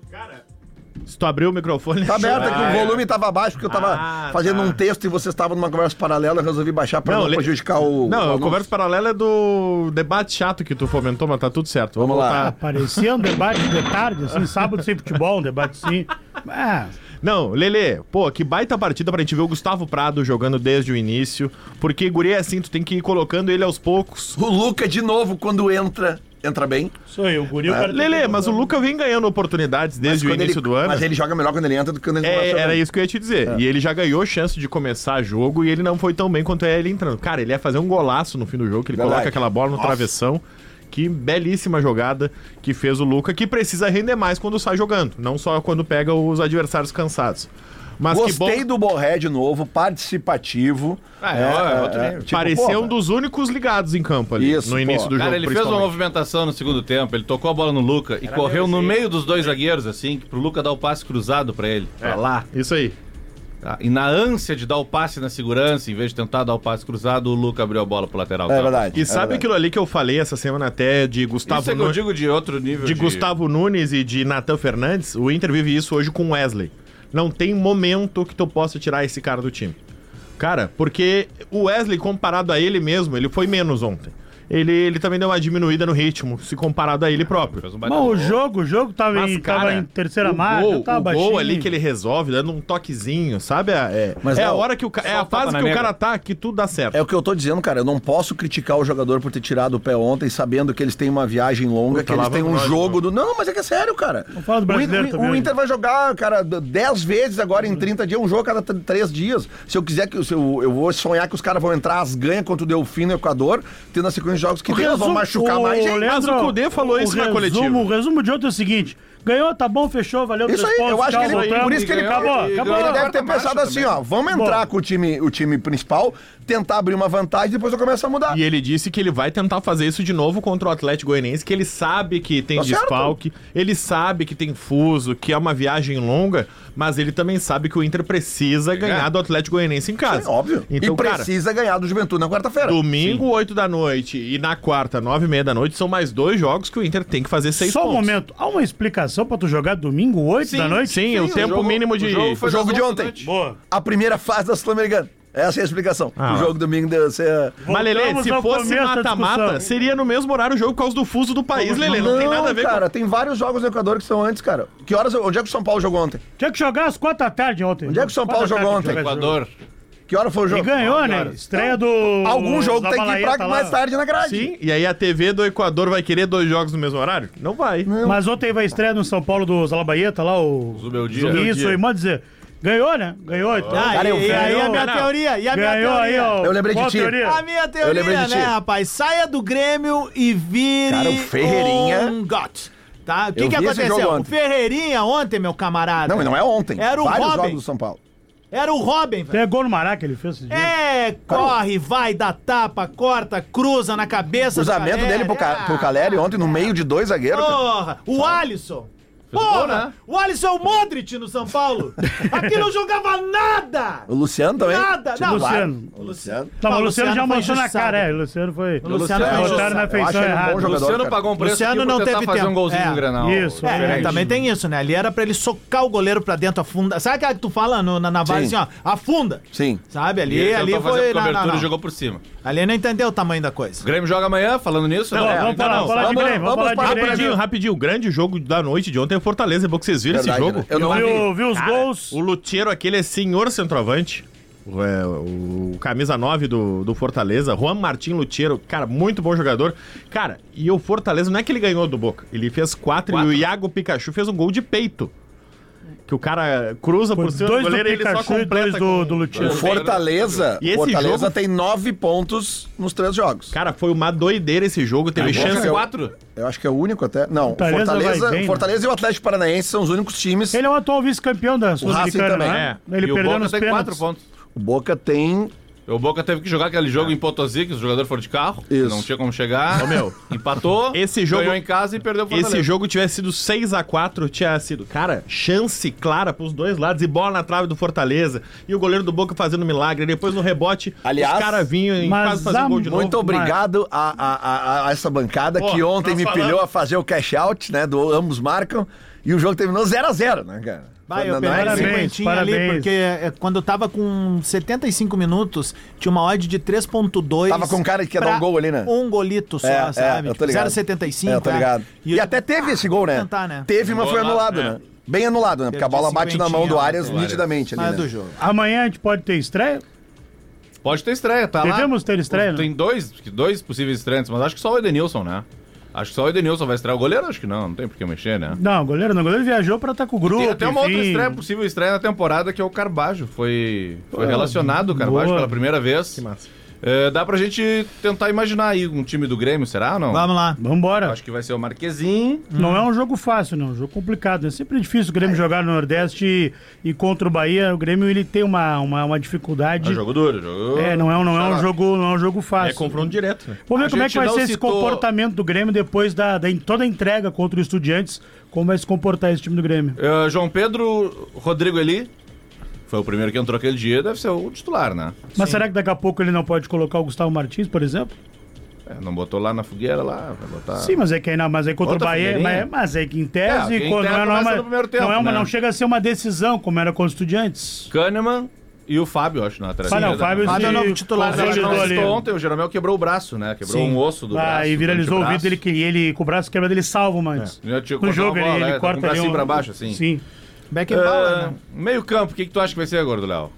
Se tu abrir o microfone... Tá aberto, é que Ah, o volume tava baixo, porque eu tava Ah, fazendo tá. um texto e você estava numa conversa paralela, eu resolvi baixar pra não, le- prejudicar o... o Não, a anúncio. conversa paralela é do debate chato que tu fomentou, mas tá tudo certo. Vamos lá. voltar. Parecia um debate de tarde, assim, sábado sem futebol, um debate assim. Ah, Não, Lelê, pô, que baita partida pra gente ver o Gustavo Prado jogando desde o início, porque guri é assim, tu tem que ir colocando ele aos poucos. O Luca, de novo, quando entra, entra bem. sou eu, o guri. o cara tem Lelê, que- mas o Luca vem ganhando oportunidades desde o Quando início ele- do ano. Mas ele joga melhor quando ele entra do que quando ele É, começa era bem. isso que eu ia te dizer. E ele já ganhou chance de começar jogo e ele não foi tão bem quanto é ele entrando. Cara, ele ia fazer um golaço no fim do jogo, que ele Verdade. coloca aquela bola no Nossa. travessão. Que belíssima jogada que fez o Luca, que precisa render mais quando sai jogando, não só quando pega os adversários cansados. Mas Gostei que bom, do Borré de novo, participativo. Ah, é, é outro nível. tipo, pareceu porra, um dos únicos ligados em campo ali, Isso, no início pô. do jogo. Cara, ele fez uma principalmente. movimentação no segundo tempo, ele tocou a bola no Luca e correu no meio dos dois zagueiros, assim, pro Luca dar o passe cruzado pra ele, pra lá. Isso aí. Tá? E na ânsia de dar o passe na segurança, em vez de tentar dar o passe cruzado, o Luca abriu a bola pro lateral. É verdade. E é sabe verdade. aquilo ali que eu falei essa semana até de Gustavo Isso é que eu Nunes? digo de outro nível de Gustavo Nunes e de Nathan Fernandes, o Inter vive isso hoje com Wesley. Não tem momento que tu possa tirar esse cara do time. Cara, porque o Wesley, comparado a ele mesmo, ele foi menos ontem. Ele, ele também deu uma diminuída no ritmo, se comparado a ele próprio. Fez um baita Mas o gol. jogo, o jogo tava, Mas, em, cara, tava em terceira o marca, gol, tava o baixinho. gol ali que ele resolve, dando um toquezinho, sabe? É, Mas é é a o- hora que o ca- é a só o tapa fase na que o nega. cara tá que tudo dá certo. É o que eu tô dizendo, cara. Eu não posso criticar o jogador por ter tirado o pé ontem, sabendo que eles têm uma viagem longa, Puta, que eles lá têm um vamos nós, jogo mano. do. Não, mas é que é sério, cara. Vamos falar do O brasileiro Inter, também. o Inter vai jogar, cara, dez vezes agora em trinta dias, um jogo a cada t- três dias. Se eu quiser que se eu, eu vou sonhar que os caras vão entrar as ganhas contra o Delfim no Equador, tendo a sequência de jogos que vem, vão machucar mais gente. Mas o Cudê falou isso na resumo, coletiva. O resumo de ontem é o seguinte: ganhou, tá bom, fechou, valeu, Isso três aí, pontos, eu acho tchau, que ele, voltamos. por isso que ele acabou, ele acabou. deve ter pensado assim, ó, vamos entrar com o time, o time principal, tentar abrir uma vantagem, depois eu começo a mudar. E ele disse que ele vai tentar fazer isso de novo contra o Atlético Goianiense, que ele sabe que tem Tá certo. desfalque, ele sabe que tem fuso, que é uma viagem longa, mas ele também sabe que o Inter precisa ganhar do Atlético Goianiense em casa. Sim, óbvio. Então, e cara, precisa ganhar do Juventude na quarta-feira. domingo, oito da noite, e na quarta, nove e meia da noite, são mais dois jogos que o Inter tem que fazer seis Só um pontos. momento, há uma explicação pra tu jogar domingo, oito da noite? Sim, o tempo jogo- mínimo de... o jogo foi O jogo das de onze ontem. da noite. Boa. A primeira fase da Sul-Americana. Essa é a explicação. Ah, o jogo domingo deve ser... Mas, Lelê, Voltamos se ao fosse começo da mata-mata, discussão. seria no mesmo horário o jogo por causa do fuso do país, Lelê. Não, tem nada a ver cara, tem vários jogos no Equador que são antes, cara. Que horas, onde é que o São Paulo jogou ontem? Tinha que jogar às quatro da tarde ontem. Onde é que o São Paulo Quatro da jogou tarde ontem? tinha que jogar esse Equador. Que hora foi o jogo. jogo? E ganhou, né? Estreia do... Algum jogo da tem que ir pra Balaeta lá. mais tarde na grade. com... Sim, e aí a T V do Equador vai querer dois jogos no mesmo horário? Não vai. Mas ontem vai estreia no São Paulo do Zalabaeta lá, o... Zubeldia. Isso, aí, manda dizer. Ganhou, né? Ganhou. Então. Ah, Cara, e, eu e aí ganhou. a minha Não. teoria, e a minha Ganhou aí, teoria. ó. Eu lembrei de Qual ti. teoria? A minha Eu lembrei teoria, de ti. né, rapaz? Saia do Grêmio e vire Cara, o Ferreirinha- um got. Tá? O que, Eu que vi esse aconteceu? jogo O ontem. Ferreirinha ontem, meu camarada. Não, e não é ontem. Era o Vários Robin. jogos do São Paulo. Era o Robin, velho. Pegou no Maraca, ele fez esse dia. É, corre, vai, dá tapa, corta, cruza na cabeça. do Cruzamento Caleri. dele pro, Ca- Ah, pro Caleri ontem no meio de dois zagueiros. cara. Porra, o Alisson. gol, Porra, né? o Alisson é o Modric no São Paulo. Aqui não jogava nada. O Luciano também. Nada. Não, Luciano. O Luciano. Não, mas Não, o Luciano já Luciano foi mostrou na injustiçado. cara, é. O Luciano foi. O Luciano foi botaram injustiçado. na Eu feição acho ele um bom errada. jogador. Luciano cara. pagou um preço Luciano aqui não por tentar teve fazer tempo. um golzinho É. no Grenal. Isso, É, diferente. também tem isso, né? Ali era pra ele socar o goleiro pra dentro, afunda. Sabe aquela que tu fala no, na navalha Sim. assim, ó? Afunda. Sim. Sabe? E Ali, ele ali tentou fazer foi. a Não, cobertura não, e não. jogou por cima. Ali não entendeu o tamanho da coisa. O Grêmio joga amanhã, falando nisso? Não, né? vamos Ainda falar, não. falar de Vamos- Grêmio, vamos vamos falar de parar por Grêmio. Rapidinho, rapidinho. O grande jogo da noite de ontem é o Fortaleza. É bom que vocês viram Verdade, esse jogo. né? Eu não vi. Viu, viu os Cara, gols? O Lucheiro, aquele é senhor centroavante. O, é, o camisa nove do, do Fortaleza, Juan Martín Lucheiro, cara, muito bom jogador. Cara, e o Fortaleza não é que ele ganhou do Boca, ele fez quatro, Quatro. e o Iago Pikachu fez um gol de peito. Que o cara cruza Foi por cima do dois do goleiro e ele só Pikachu e completa dois do, com- do O Luciano. Fortaleza, E esse Fortaleza jogo- tem nove pontos nos três jogos. Cara, foi uma doideira esse jogo, teve Agora chance... eu- Quatro? Eu acho que é o único até. Não, Fortaleza Fortaleza, vai bem, né? Fortaleza e o Atlético Paranaense são os únicos times. Ele é o atual vice-campeão da Sul-Americana, também. né? É. Ele E o perdeu Boca nos tem quatro pênaltis. pontos. O Boca tem. O Boca teve que jogar aquele jogo em Potosí, que os jogadores foram de carro. Isso. Não tinha como chegar. Ô, meu, Empatou. esse jogo- Ganhou em casa e perdeu pro Esse Fortaleza. jogo tivesse sido seis a quatro, tinha sido, cara, chance clara pros dois lados e bola na trave do Fortaleza. E o goleiro do Boca fazendo milagre. Depois no rebote, Aliás, os caras vinham e mas quase faziam há gol de novo. Muito obrigado a, a, a- a essa bancada Pô, que ontem nós me falamos. pilhou a fazer o cash out, né? Do ambos marcam. E o jogo terminou zero a zero, né, cara? Vai, eu Não- não peguei é Parabéns, esse cinquentinho ali, parabéns. porque é, quando eu tava com setenta e cinco minutos, tinha uma odd de três ponto dois. Tava com um cara que ia dar pra um gol ali, né? Um golito só, É, é, sabe? eu tô Tipo, ligado. zero vírgula setenta e cinco. É, eu tô ligado. E, E, eu- até teve esse gol, né? tentar, né? Teve, mas foi Gol anulado, anulado, né? Bem anulado, né? Porque a Perdi bola bate na mão do cinquentinha, Arias ó, do nitidamente ali, Ah, né? do jogo. Amanhã a gente pode ter estreia? Pode ter estreia, tá lá. Devemos ter estreia, né? Tem dois, dois possíveis estreantes, mas acho que só o Edenilson, né? Acho que só o Edenilson vai estrear. O goleiro acho que não, não tem por que mexer, né? Não, o goleiro não. O goleiro viajou pra estar com o grupo. Tem até uma outra enfim. estreia, possível estreia na temporada, que é o Carbajo. Foi, foi Pô, relacionado o Carbajo boa. pela primeira vez. Que massa. É, dá pra gente tentar imaginar aí um time do Grêmio, será ou não? Vamos lá. Vambora. Acho que vai ser o Marquezinho. Não é um jogo fácil, não. É um jogo complicado. É sempre difícil o Grêmio jogar no Nordeste e, e contra o Bahia. O Grêmio ele tem uma, uma, uma dificuldade. É jogo duro, jogo... É, não é, um- não é um Xarope. jogo, não é um jogo É fácil. confronto direto, né? Vamos ver A como é que gente vai não ser esse citou- comportamento do Grêmio depois da, da toda a entrega contra o Estudiantes. Como vai se comportar esse time do Grêmio? É, João Pedro, Rodrigo Eli, foi o primeiro que entrou aquele dia, deve ser o titular, né? Mas será que daqui a pouco ele não pode colocar o Gustavo Martins, por exemplo? É, não botou lá na fogueira, lá, vai botar... Sim, mas é que aí não, mas aí contra Outra o Bahia, fogueirinha? mas, mas é que em tese, É, em quando tese não, é, não, é começa uma, no primeiro tempo, não, é uma- né? não chega a ser uma decisão, como era contra o Estudiantes. Kahneman e o Fábio, acho, na atrás. Ah, não, o Fábio, Fábio é o se novo titular, Mas a gente consolidou não ali. citou ontem, o Jeromel quebrou o braço, né? Quebrou Sim. um osso do Ah, braço. e viralizou do o vídeo antebraço. dele que ele, com o braço quebrado, ele salva, mas Já tinha no cortado jogo a bola, ele, ele é, tá corta com o bracinho ali um- pra baixo, assim. Sim. Back and ball, É, né? meio campo, o que, que tu acha que vai ser agora, Léo?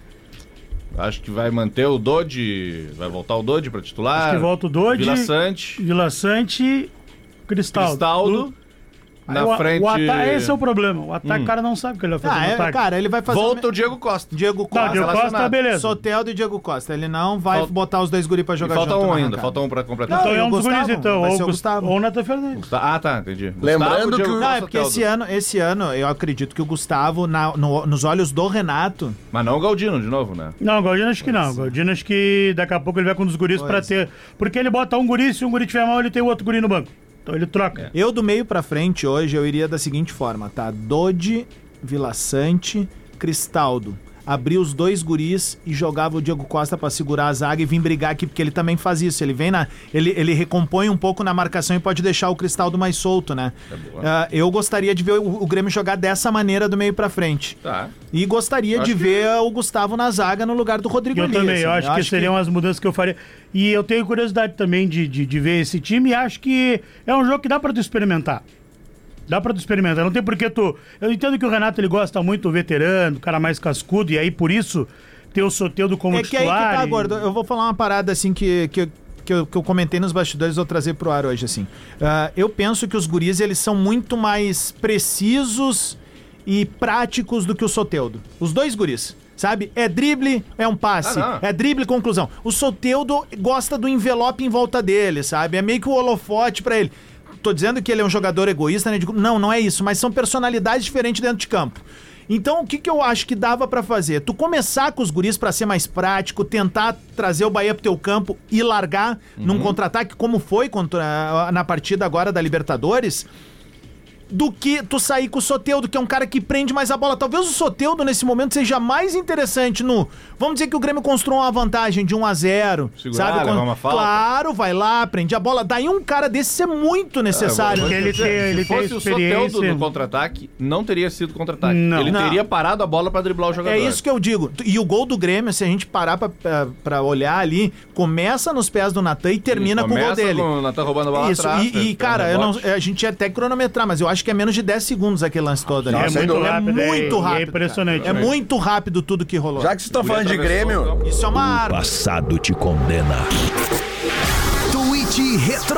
Acho que vai manter o Dodge, vai voltar o Dodge pra titular. Acho que volta o Dodge. Vila Sante, Vila Sante, Cristaldo. Cristaldo Na o, frente... O ata- esse é o problema. O ataque, Hum. o cara não sabe o que ele vai fazer Ah, no é, ataque. cara, ele vai fazer... Volta o o Diego Costa. Diego Não, Costa. o Diego Costa, relacionado. beleza. Soteldo e Diego Costa. Ele não vai Falta- botar os dois guris pra E jogar falta junto um na ainda, arrancada. falta um pra completar. Então Não, é um o dos Gustavo, guris, então. vai Ou ser o o Gustavo. Gustavo. Ou o Nathan Fernandes. Ah, tá, entendi. Lembrando Gustavo, que Diego o- Não, Costa, é porque Soteldo. esse ano, esse ano, eu acredito que o Gustavo, na- no- nos olhos do Renato, Mas não o Galdino, de novo, né? Não, o Galdino acho que não. O Galdino acho que daqui a pouco ele vai com um dos guris Pois. pra ter... Porque ele bota um guri, se um guri tiver mal, ele tem o outro guri no banco. Então ele troca. eu do meio pra frente hoje, eu iria da seguinte forma, tá? Dodi, Vila Sante, Cristaldo. Abrir os dois guris e jogava o Diego Costa pra segurar a zaga e vir brigar aqui, porque ele também faz isso. Ele vem na. Ele, ele recompõe um pouco na marcação e pode deixar o Cristaldo mais solto, né? Ah, eu gostaria de ver o, o Grêmio jogar dessa maneira do meio pra frente. Tá. E gostaria Acho de que- ver o Gustavo na zaga no lugar do Rodrigo Eu Elias. também, eu assim. acho, que seriam as mudanças que eu faria. E eu tenho curiosidade também de, de, de ver esse time e acho que é um jogo que dá pra tu experimentar. Dá pra tu experimentar, não tem por que tu... Eu entendo que o Renato, ele gosta muito do veterano, do cara mais cascudo, e aí por isso ter o Soteldo como É que aí titular. que tá, e- Gordo. Eu vou falar uma parada assim que, que, que, eu, que eu comentei nos bastidores, vou trazer pro ar hoje, assim. Ah, eu penso que os guris, eles são muito mais precisos e práticos do que o Soteldo. Os dois guris. Sabe? É drible, é um passe. Ah, não. É drible, conclusão. O Soteldo gosta do envelope em volta dele, sabe? É meio que o holofote pra ele. Tô dizendo que ele é um jogador egoísta, né? Digo, não, não é isso, mas são personalidades diferentes dentro de campo. Então, o que, que eu acho que dava pra fazer? Tu começar com os guris pra ser mais prático, tentar trazer o Bahia pro teu campo e largar num contra-ataque, como foi contra, na partida agora da Libertadores, do que tu sair com o Soteldo, que é um cara que prende mais a bola. Talvez o Soteldo, nesse momento, seja mais interessante no... Vamos dizer que o Grêmio construiu uma vantagem de um a zero. Segurar, sabe? levar Quando- uma falta. Claro, vai lá, prende a bola. Daí um cara desse é muito necessário. Porque ele tem, ele Se tem fosse o experiência. Soteldo no contra-ataque, não teria sido contra-ataque. Não. Ele Não. teria parado a bola pra driblar o jogador. É isso que eu digo. E o gol do Grêmio, se a gente parar pra, pra, pra olhar ali, começa nos pés do Natan e termina com o gol Começa dele. com o Natan roubando a bola Isso, atrás. e, e, né, cara, eu não, rebote. a gente ia até cronometrar, mas eu acho que é menos de dez segundos aquele lance todo ali. Não, É sem muito dúvida. rápido. É é- muito é rápido. impressionante. cara. É né? muito rápido tudo que rolou. Já que vocês estão falando de Grêmio, Isso é uma arma. Passado te condena. Tweet Retro.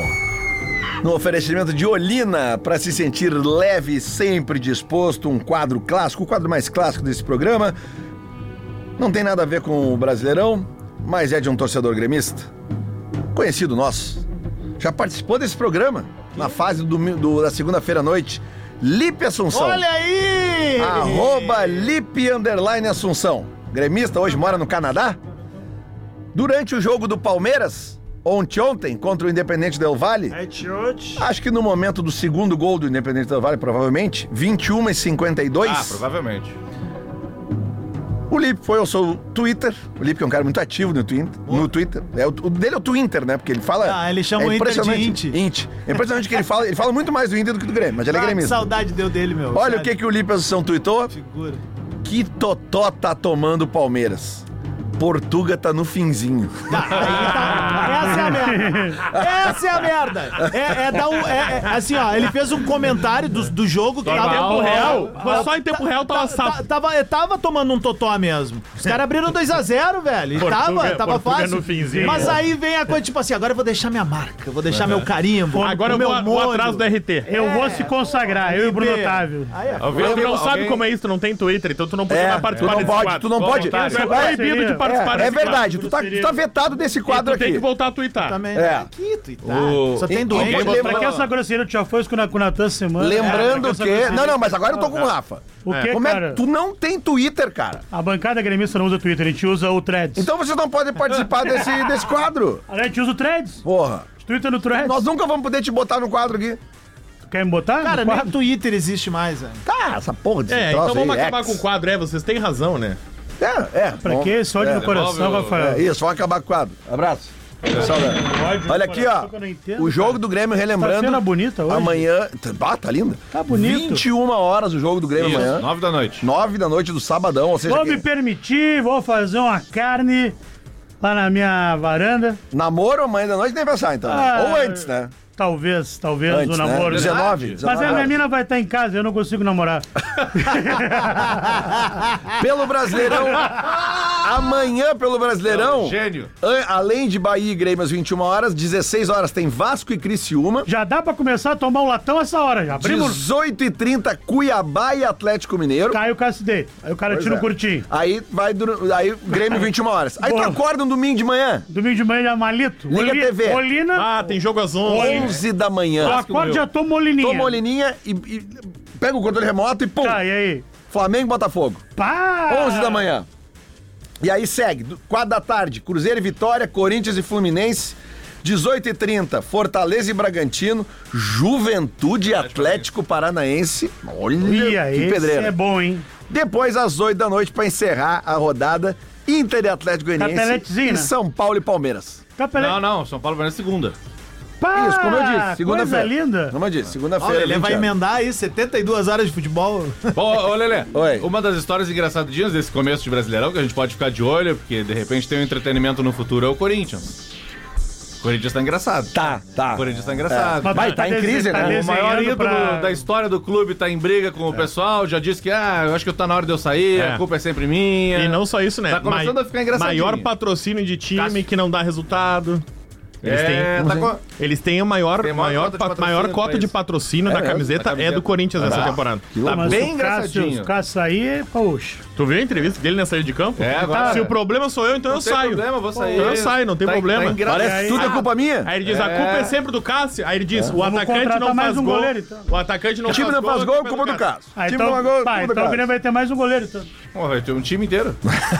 no oferecimento de Olina, para se sentir leve e sempre disposto, um quadro clássico, o quadro mais clássico desse programa. Não tem nada a ver com o Brasileirão, mas é de um torcedor gremista, conhecido nosso. Já participou desse programa na fase do, do, da segunda-feira à noite. Lipe Assunção. Olha aí! Arroba Lipe Underline Assunção. Gremista, hoje mora no Canadá. Durante o jogo do Palmeiras, ontem, ontem, contra o Independente Del Valle, acho que no momento do segundo gol do Independente Del Valle, provavelmente, vinte e uma e cinquenta e dois. Ah, provavelmente. O Lipe foi ao seu Twitter. O Lipe que é um cara muito ativo no Twitter. No Twitter. É, o, o dele é o Twitter, né? Porque ele fala... Ah, ele chama é o Inter de impressionante. Int. Int. É impressionante que ele fala... Ele fala muito mais do Inter do que do Grêmio, mas ele é Ah, que gremista. saudade deu dele, meu. Olha sério. o que, que o Lipe Assunção tweetou. Figura. Que totó tá tomando o Palmeiras. Portuga tá no finzinho. Tá, aí tá. Essa é a merda. Essa é a merda. É, é dar um. É, é, assim, ó, ele fez um comentário do, do jogo que tava. Tempo real. Foi só em tempo real tava Tá- safo. tá- Tava, tava tomando um totó mesmo. Os caras abriram dois a zero, velho. E Portuga- tava, tava Portuga fácil. no finzinho. Mas aí vem a coisa, tipo assim, agora eu vou deixar minha marca, vou deixar meu carimbo. Agora o eu meu vou, vou molho. atrás do R T. Eu vou se consagrar, eu e o Bruno Bebê. Otávio. Aí é Alguém- Tu não alguém- sabe como é isso, tu não tem Twitter, então tu não pode É, mais tu participar não desse pode, quadro. tu não pode. Tu é Seria- proibido de participar É, é desse quadro. verdade, tu tá, tu tá vetado desse quadro Tu tem aqui. que voltar a twittar. Também. É. Aqui, tuitar. O- Só tem E- doente. e- botou- Pra que essa grosseira tu já foi com o Natan essa semana? Lembrando É, pra essa que... grosseira- Não, não, mas agora eu tô com o Rafa. O que, Como é cara? que tu não tem Twitter, cara? A bancada gremista não usa Twitter, a gente usa o Threads. Então vocês não podem participar desse, desse quadro. A gente usa o Threads. Porra. Twitter no Threads. Nós nunca vamos poder te botar no quadro aqui. Tu quer me botar? Cara, no nem quadro? Twitter existe mais, velho. Tá, essa porra desse É, troço então vamos aí, acabar X. com o quadro. É, vocês têm razão, né? É, é. Pra bom. quê? Esse ódio É, no coração, devolve o- Rafael. É isso, vamos acabar com o quadro. Abraço. Saudade. Ódio no Olha aqui, coração ó. que eu não entendo, O jogo cara. do Grêmio, Tá relembrando. cena bonita hoje. Amanhã. Ah, tá linda. Tá bonito. vinte e uma horas o jogo do Grêmio Isso, amanhã. nove da noite. nove da noite do sabadão, ou seja, Vou me que- permitir, vou fazer uma carne lá na minha varanda. namoro amanhã da noite nem pensar, então. né? Ah, Ou antes, né? Talvez, talvez Antes, o né? namoro. dezenove, Mas dezenove a minha horas. mina vai estar em casa, eu não consigo namorar. Pelo Brasileirão. Amanhã, pelo Brasileirão, Gênio. an- além de Bahia e Grêmio às vinte e uma horas, dezesseis horas tem Vasco e Criciúma. Já dá pra começar a tomar um latão essa hora já. Abrimos. dezoito e trinta, Cuiabá e Atlético Mineiro. Cai o Cassideiro. Aí o cara Pois tira é. um curtinho. Aí vai dur- aí Grêmio vinte e uma horas. Aí tu Boa. acorda um domingo de manhã, Domingo de manhã já malito. Liga a T V. Olina. Ah, tem jogo às onze. onze da Eu manhã. acordo já toma Olininha. Toma Olininha e, e pega o controle remoto e pum, Tá, e aí? Flamengo e Botafogo. Pá! onze da manhã. E aí segue, do- quatro da tarde, Cruzeiro e Vitória, Corinthians e Fluminense. dezoito e trinta, Fortaleza e Bragantino, Juventude e Atlético Paranaense. Olha Ia, que esse pedreira. é bom, hein? Depois, às oito da noite, pra encerrar a rodada, Inter e Atlético Goianiense Capeletezinho, e né? São Paulo e Palmeiras. Capelete. Não, não, São Paulo vai na segunda. Pá, Isso, como eu disse, Coisa segunda-feira. linda. Como eu disse, Olha, segunda-feira. ele vinte vai anos. emendar aí setenta e duas horas de futebol. Bom, ô Lelê, Oi. uma das histórias engraçadinhas desse começo de Brasileirão, que a gente pode ficar de olho, porque de repente tem um entretenimento no futuro, é o Corinthians. O Corinthians tá engraçado. Tá, tá. O Corinthians tá engraçado. Mas Vai, tá em dese- crise, né? O maior desenhando ídolo pra- da história do clube tá em briga com o pessoal, já disse que, ah, eu acho que tá na hora de eu sair, É. a culpa é sempre minha. E não só isso, né? Tá começando Mai- a ficar engraçadinho. Maior patrocínio de time Cássio. que não dá resultado. Eles É, têm, tá com... eles têm a maior, Tem a maior maior, cota de pa- patrocínio maior do cota país. de patrocínio É da mesmo, camiseta, da é do camiseta. Corinthians essa Ah. temporada. Tá, mas bem o Cássio, engraçadinho. o Cássio aí, poxa. Tu viu a entrevista dele na saída de campo? É, agora- Se o problema sou eu, então Não eu tem saio. problema, eu vou sair. Então eu saio, não tem Tá- problema. tá engra- Parece aí- que tudo é culpa minha. Aí ele diz, a É. culpa é sempre do Cássio. Aí ele diz, o Vamos atacante contratar não mais faz um gol. goleiro, então. O atacante não O time faz não gol. faz a gol, culpa é culpa do Cássio. Ah, O time então, não faz gol, pá, culpa do então o Cássio. Grêmio vai ter mais um goleiro. Então. Pô, vai ter um time inteiro.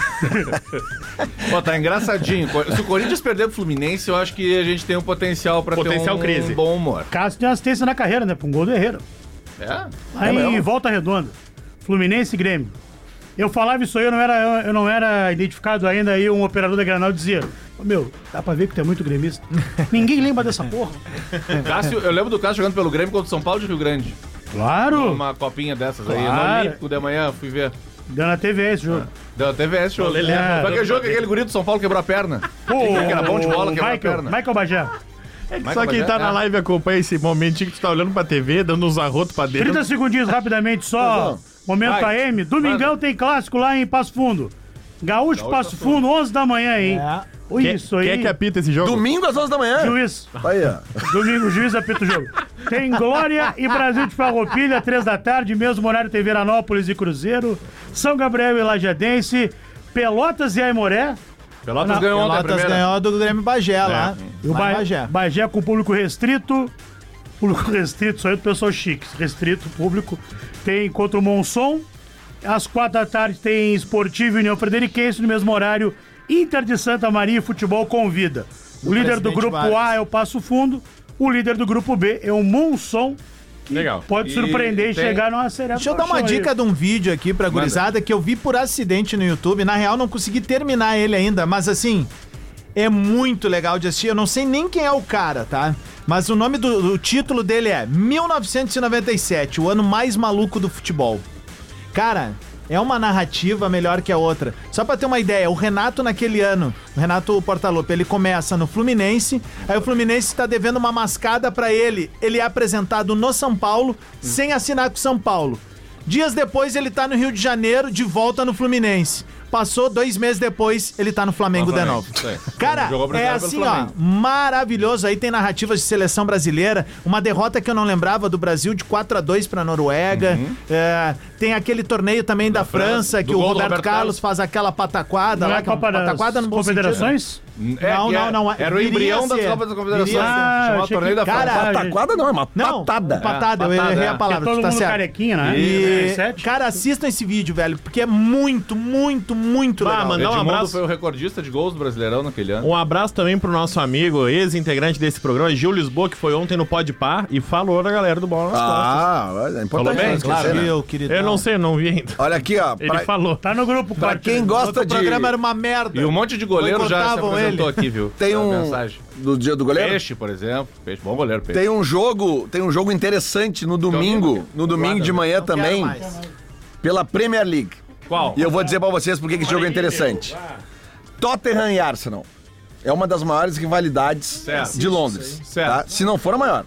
Pô, tá engraçadinho. Se o Corinthians perder pro Fluminense, eu acho que a gente tem um potencial pra Potencial ter um crise. bom humor. Cássio tem uma assistência na carreira, né? Pra um gol do Herrera. É? Aí mesmo? em Volta Redonda. Fluminense e Grêmio. Eu falava isso aí, eu não era, eu não era identificado ainda, aí um operador da Granal dizia: "Ô, meu, dá pra ver que tu é muito gremista." Ninguém lembra dessa porra. Cássio, eu lembro do Cássio jogando pelo Grêmio contra o São Paulo de Rio Grande. Claro! Uma copinha dessas aí. Claro. No Olímpico de manhã, fui ver. Deu na T V esse jogo. Deu até V S jogo. Lelé, É. Foi aquele jogo que aquele guri do São Paulo quebrou a perna. Pô, que era bom de bola, o quebrou a Michael, perna. Michael Bajá. É que Michael só quem tá Bagé, na é. live acompanha esse momentinho que tu tá olhando pra T V, dando uns arrotos pra dentro. trinta segundinhos rapidamente só. Momento Vai. A M. Domingão tem clássico lá em Passo Fundo. Gaúcho, Passo Fundo, onze da manhã, hein? É. Oi, Quer, isso aí. quer que apita esse jogo? Domingo às onze da manhã. Juiz. Aí, ó. Domingo, o juiz apita o jogo. Tem Glória e Brasil de Farroupilha, três da tarde, mesmo horário tem Veranópolis e Cruzeiro, São Gabriel e Lajadense, Pelotas e Aimoré. Pelotas Não, ganhou ontem a Pelotas primeira. ganhou do Grêmio Bagé lá. E o Lá em ba Bagé. Bagé com público restrito. Público restrito, só eu do pessoal chique. Restrito, público. Tem contra o Monson. Às quatro da tarde tem Esportivo e União Frederiquense. No mesmo horário, Inter de Santa Maria e Futebol convida. O líder do Presidente grupo Vargas. A é o Passo Fundo. O líder do grupo B é o Monson. Legal. Pode E surpreender e tem- chegar numa série. Deixa eu dar uma dica de um vídeo aqui pra gurizada que eu vi por acidente no YouTube. Na real, não consegui terminar ele ainda, mas assim, é muito legal de assistir. Eu não sei nem quem é o cara, tá? Mas o nome do, do título dele é mil novecentos e noventa e sete, o ano mais maluco do futebol. Cara, é uma narrativa melhor que a outra. Só pra ter uma ideia, o Renato naquele ano, o Renato Portaluppi, ele começa no Fluminense, aí o Fluminense tá devendo uma mascada pra ele. Ele é apresentado no São Paulo, sem assinar com o São Paulo. Dias depois ele tá no Rio de Janeiro, de volta no Fluminense. Passou dois meses depois, ele tá no Flamengo de novo. Isso aí. Cara, Jogou é brasileiro pelo assim, ó, Flamengo. maravilhoso. Aí tem narrativas de seleção brasileira, uma derrota que eu não lembrava do Brasil de quatro a dois pra Noruega. É, tem aquele torneio também da, França, França, que do o gol do Roberto Roberto Carlos Carlos. faz aquela pataquada Não lá, é que é uma Copa das pataquada no bom sentido. Confederações? É, Não, que não, é- não. Era o Viria embrião a das ser. Copas das Confederações. Viria a ser. Ah, Chamava achei torneio que- da França. Cara, Pataquada não, é uma Não, patada. patada, eu patada, errei é. a palavra, Todo tu tá mundo certo. carequinha, né? E, Sete. cara, assistam esse vídeo, velho, porque é muito, muito, muito Bah, legal. mano, Dá um Edmundo abraço. foi o recordista de gols do Brasileirão naquele ano. Um abraço também pro nosso amigo, ex-integrante desse programa, Gil Lisboa, que foi ontem no Pode Par e falou da galera do Bola nas Costas. Ah, é importante Falou bem, não esquecer, Claro, né? viu, querido. Eu não sei, eu não vi ainda. Olha aqui, ó. Ele Pra, falou. Tá no grupo, pra corte, quem né? gosta O de... programa era uma merda. E um monte de goleiro já se Boicotavam apresentou ele. aqui, viu? Tem Na um... mensagem. Do dia do goleiro? Peixe, por exemplo. Peixe, bom goleiro, Peixe. Tem um jogo, tem um jogo interessante no domingo, no domingo de manhã Não quero também, mais. pela Premier League. Qual? E eu vou dizer pra vocês por que que esse jogo é interessante. Tottenham e Arsenal. É uma das maiores rivalidades Certo. de Londres. Certo. tá? Se não for a maior.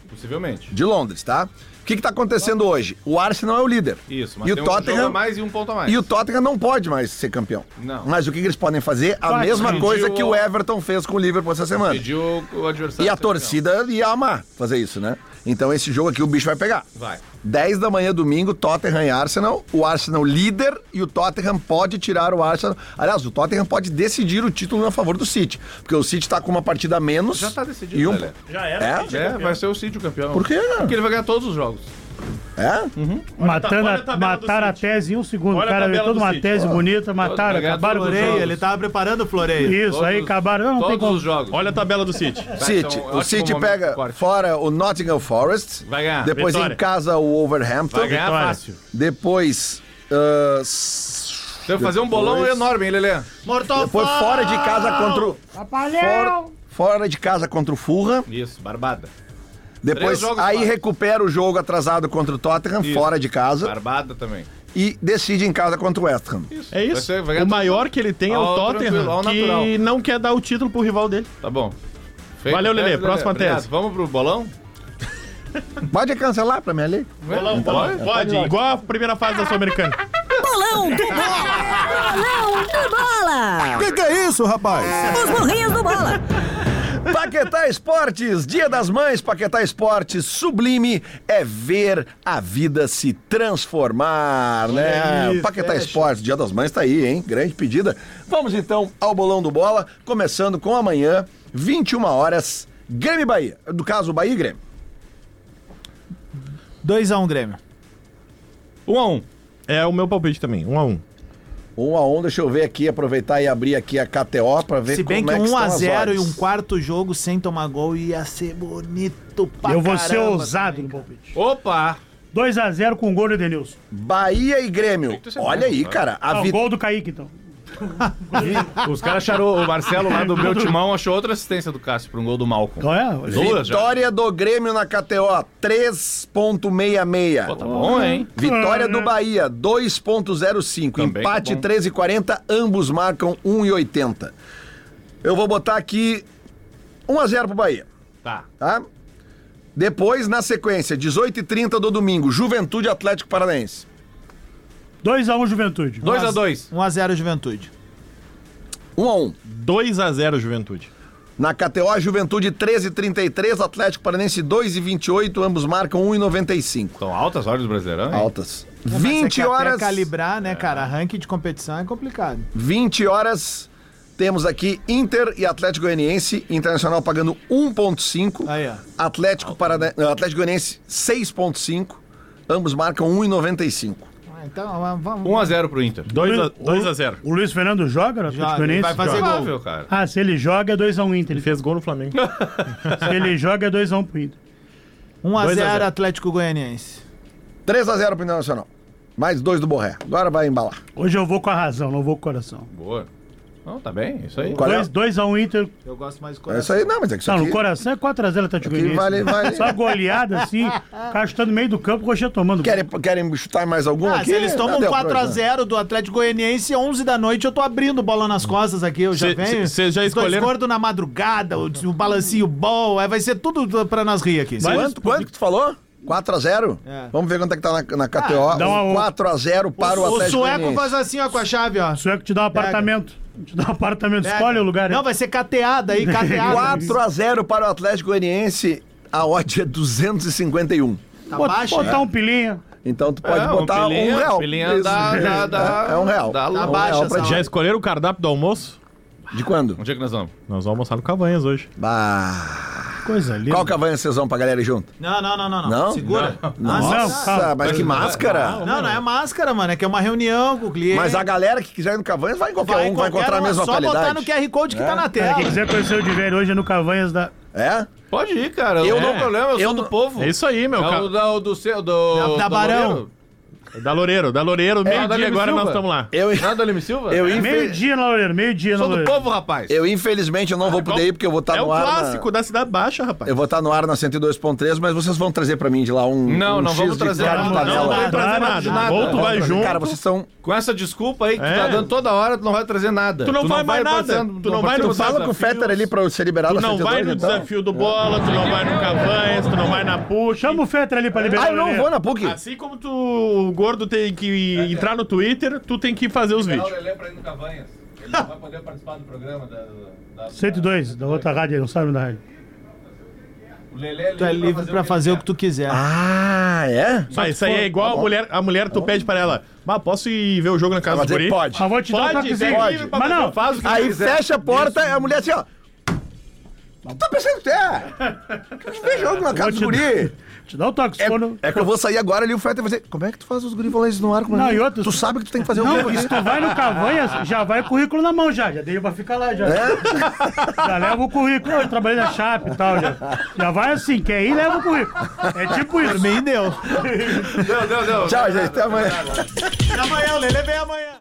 Possivelmente. De Londres, tá? O que que tá acontecendo hoje? O Arsenal é o líder. Isso, mas e tem o um jogo a Tottenham mais e um ponto a mais. E o Tottenham não pode mais ser campeão. Não. Mas o que que eles podem fazer? A Vai, mesma pediu coisa que o- o Everton fez com o Liverpool essa semana. Pediu o adversário. E a ser campeão. torcida ia amar fazer isso, né? Então esse jogo aqui o bicho vai pegar. Vai. dez da manhã, domingo, Tottenham e Arsenal. O Arsenal líder e o Tottenham pode tirar o Arsenal. Aliás, o Tottenham pode decidir o título a favor do City. Porque o City tá com uma partida a menos. Já tá decidido, E um... Lelé. Já era. É? City É, campeão. vai ser o City o campeão. Por quê, cara? Porque ele vai ganhar todos os jogos. É? Matando olha a a, tabela do mataram a City. tese em um segundo. Olha O a cara veio tabela toda do uma City. tese Ó. bonita, mataram, Vai ganhar acabaram com os todos os Floreio, jogos. ele tava preparando o floreio. Isso, aí Todos- acabaram. Não, não tem Todos como. os jogos. Olha a tabela do City. City. então, o ótimo City momento pega do corte. fora o Nottingham Forest. Vai ganhar. Depois Vitória. em casa o Wolverhampton. Vai ganhar Vitória. fácil. Depois. ah, s- Tem que fazer um bolão depois- enorme, hein, Lelê? Mortal Depois fora de casa contra o. Fora, fora de casa contra o Fulham. Isso, barbada. Depois Três jogos aí fora. recupera o jogo atrasado contra o Tottenham, Isso. fora de casa. Barbada também. E decide em casa contra o West Ham. É isso. Vai ser- vai ganhar o tudo. maior que ele tem é o Ao Tottenham, tranquilo, ao natural. que não quer dar o título pro rival dele. Tá bom. Feito. Valeu, Lelê. Tese, Próxima Obrigado. tese. Vamos pro bolão? Pode cancelar pra mim ali? Bolão, bolão. Pode, igual a primeira fase da Sul-Americana. Bolão do Bola! Bolão do Bola! Que que é isso, rapaz? Os burrinhos do Bola! Paquetá Esportes, Dia das Mães, Paquetá Esportes, sublime é ver a vida se transformar, né? aí, Paquetá fecha. Esportes, Dia das Mães tá aí, hein? Grande pedida. Vamos então ao bolão do bola, começando com amanhã, vinte e uma horas, Grêmio e Bahia. Do caso, Bahia e Grêmio. dois a um Grêmio. Um a um. É o meu palpite também, um a um. Um a um, deixa eu ver aqui, aproveitar e abrir aqui a K T O pra ver Se bem como que é que um estão a as zero e odds. um quarto jogo sem tomar gol ia ser bonito pra Eu vou ser caramba ousado também, no cara. palpite. Opa! dois a zero com o gol do Edenilson. Bahia e Grêmio. que ser Olha bom, aí, né? cara, a Ah, o vi- gol do Kaique, então. Os caras acharam, o Marcelo lá do meu timão achou outra assistência do Cássio pra um gol do Malcom. Qual é? Duas já. Vitória do Grêmio na K T O, três ponto sessenta e seis. Pô, tá bom, hein? Vitória do Bahia, dois ponto zero cinco. Também Empate tá bom. treze e quarenta, ambos marcam um e oitenta. Eu vou botar aqui um a zero pro Bahia, Tá. tá? Depois, na sequência, dezoito e trinta do domingo, Juventude Atlético Paranaense. dois a um Juventude. dois a dois. um a zero Juventude. um a um. dois a zero Juventude. Na K T O, Juventude treze e trinta e três, Atlético Paranaense dois e vinte e oito, ambos marcam um e noventa e cinco. Estão altas horas do Brasileirão, hein? Altas. Mas é vinte que até horas. calibrar, né, cara? Ranking de competição é complicado. vinte horas. Temos aqui Inter e Atlético Goianiense, Internacional pagando um ponto cinco, Aí, ó. Atlético, Parana... não, Atlético Goianiense seis ponto cinco, ambos marcam um e noventa e cinco. Ah, então, vamos. um a zero pro Inter. dois a zero. O Luiz Fernando joga no Atlético Joga, ele Goianiense? vai fazer Joga. gol. Provável, cara. Ah, se ele joga é dois a um Inter. Ele fez gol no Flamengo. Se ele joga é dois a um pro Inter. um a dois a zero zero. Atlético Goianiense. três a zero pro Internacional. Mais dois do Borré. Agora vai embalar. Hoje eu vou com a razão, não vou com o coração. Boa. Não, tá bem, isso aí. Qual é? dois a um Inter. Eu gosto mais do É coração. isso aí, não, mas é que isso Não, aqui... no coração é quatro a zero Atlético Aqui Goianiense. vale- vale- Só goleada assim, o cara chutando no meio do campo, o Rocher tomando. Querem, querem chutar mais algum Ah, aqui? se eles tomam Não deu quatro a pra- zero do Atlético Goianiense, onze da noite eu tô abrindo bola nas costas aqui, eu já Cê- venho. cê- cê já os dois escolheram- gordos na madrugada, o, o balancinho bom, aí vai ser tudo pra nós rir aqui. Quanto, quanto que tu falou? quatro a zero? É. Vamos ver quanto é que tá na, na K T O. dá uma- quatro a zero para o, o, o Atlético sueco Goianiense. faz assim, ó, com a chave, ó. O sueco te dá um apartamento. Te dá um apartamento, Pega. escolhe o lugar. Não, vai ser cateada aí, cateada. quatro a zero para o Atlético Goianiense. A odd é duzentos e cinquenta e um. Tá Bota- baixo, botar né? um pilinha. Então tu pode É, botar um, pilinha, real. pilinha Isso. dá- dá- dá- é, é um real. dá um lá. real baixa pra essa ti. Já escolheram o cardápio do almoço? De quando? Onde é que nós vamos? Nós vamos almoçar no Cavanhas hoje. Bah. Coisa linda. Qual cavanha vocês vão pra galera ir junto? Não, não, não, não, não. Não? Segura. Nossa, calma. mas que máscara. Não, não é máscara, mano. É que é uma reunião com o cliente. Mas a galera que quiser ir no Cavanhas vai em qualquer um, vai qualquer encontrar a um, mesma só qualidade. botar no Q R Code que É. tá na Cara, tela. quem quiser conhecer o de velho hoje é no Cavanhas da... É? Pode ir, cara. Eu Eu não não- tenho problema, eu, eu sou não- do povo. É isso aí, meu. É Ca- o da, o do seu, do, Da- da do Barão. Loureiro. Da Loureiro, da Loureiro, da meio-dia Leme agora Silva? nós estamos lá. Eu, Nada do Leme Silva? eu, infe- Meio-dia na Loureiro, meio-dia na Sou do Loureiro. povo, rapaz. eu, infelizmente, eu não vou poder ir porque eu vou estar É o no ar. clássico Na... da Cidade Baixa, rapaz. Eu vou estar no ar na cento e dois ponto três, mas vocês vão trazer pra mim de lá um. Não, um não X vamos de trazer carne nada. de Não, não panela. vai trazer nada, nada. nada. Ou tu vai junto. Cara, vocês são. Com essa desculpa aí que É. tu tá dando toda hora, tu não vai trazer nada. Tu não vai mais nada. passando- Tu não vai no participa Fala dos com o desafios. Fetter ali pra eu ser liberado Tu na não cento e dois, vai no então. desafio do bola, tu não vai no Cavanhas, tu não vai na puxa. Chama o Fetter ali pra liberar Ah, eu não vou na P U C. Assim como tu, o gordo tem que entrar no Twitter, tu tem que fazer os vídeos. Lelê pra ir no Cavanhas. Ele não vai poder participar do programa da... da- cento e dois, da outra rádio, ele não sabe da rádio. O Lelê Tu é livre pra fazer o que tu quiser. Ah, é? Mas isso aí é igual a mulher, a mulher tu pede pra ela, mas posso ir ver o jogo na casa Vai do dizer, guri? pode. Mas vou te dar um Pode, toquezinho. pode. livre pra Mas fazer, não, Faz o que Aí quiser. fecha a porta e a mulher assim, ó. Tu tá pensando que tu é? Que vê jogo na casa Vou do te guri. te dá um toque. É, quando... é que eu vou sair agora ali e o Fetter vai dizer, como é que tu faz os guris falar isso no ar? Como Não, é? e outros- Tu sabe que tu tem que fazer o Não, mesmo e se tu vai no Cavanhas, já vai o currículo na mão já. Já deu pra ficar lá já. É? Já leva o currículo. Eu trabalhei na Chape e tal. Já, já vai assim, quer ir, leva o currículo. É tipo isso. Por mim deu. Deu, deu, deu. Tchau, gente. Até amanhã. Amanhã, o Lelê vem amanhã.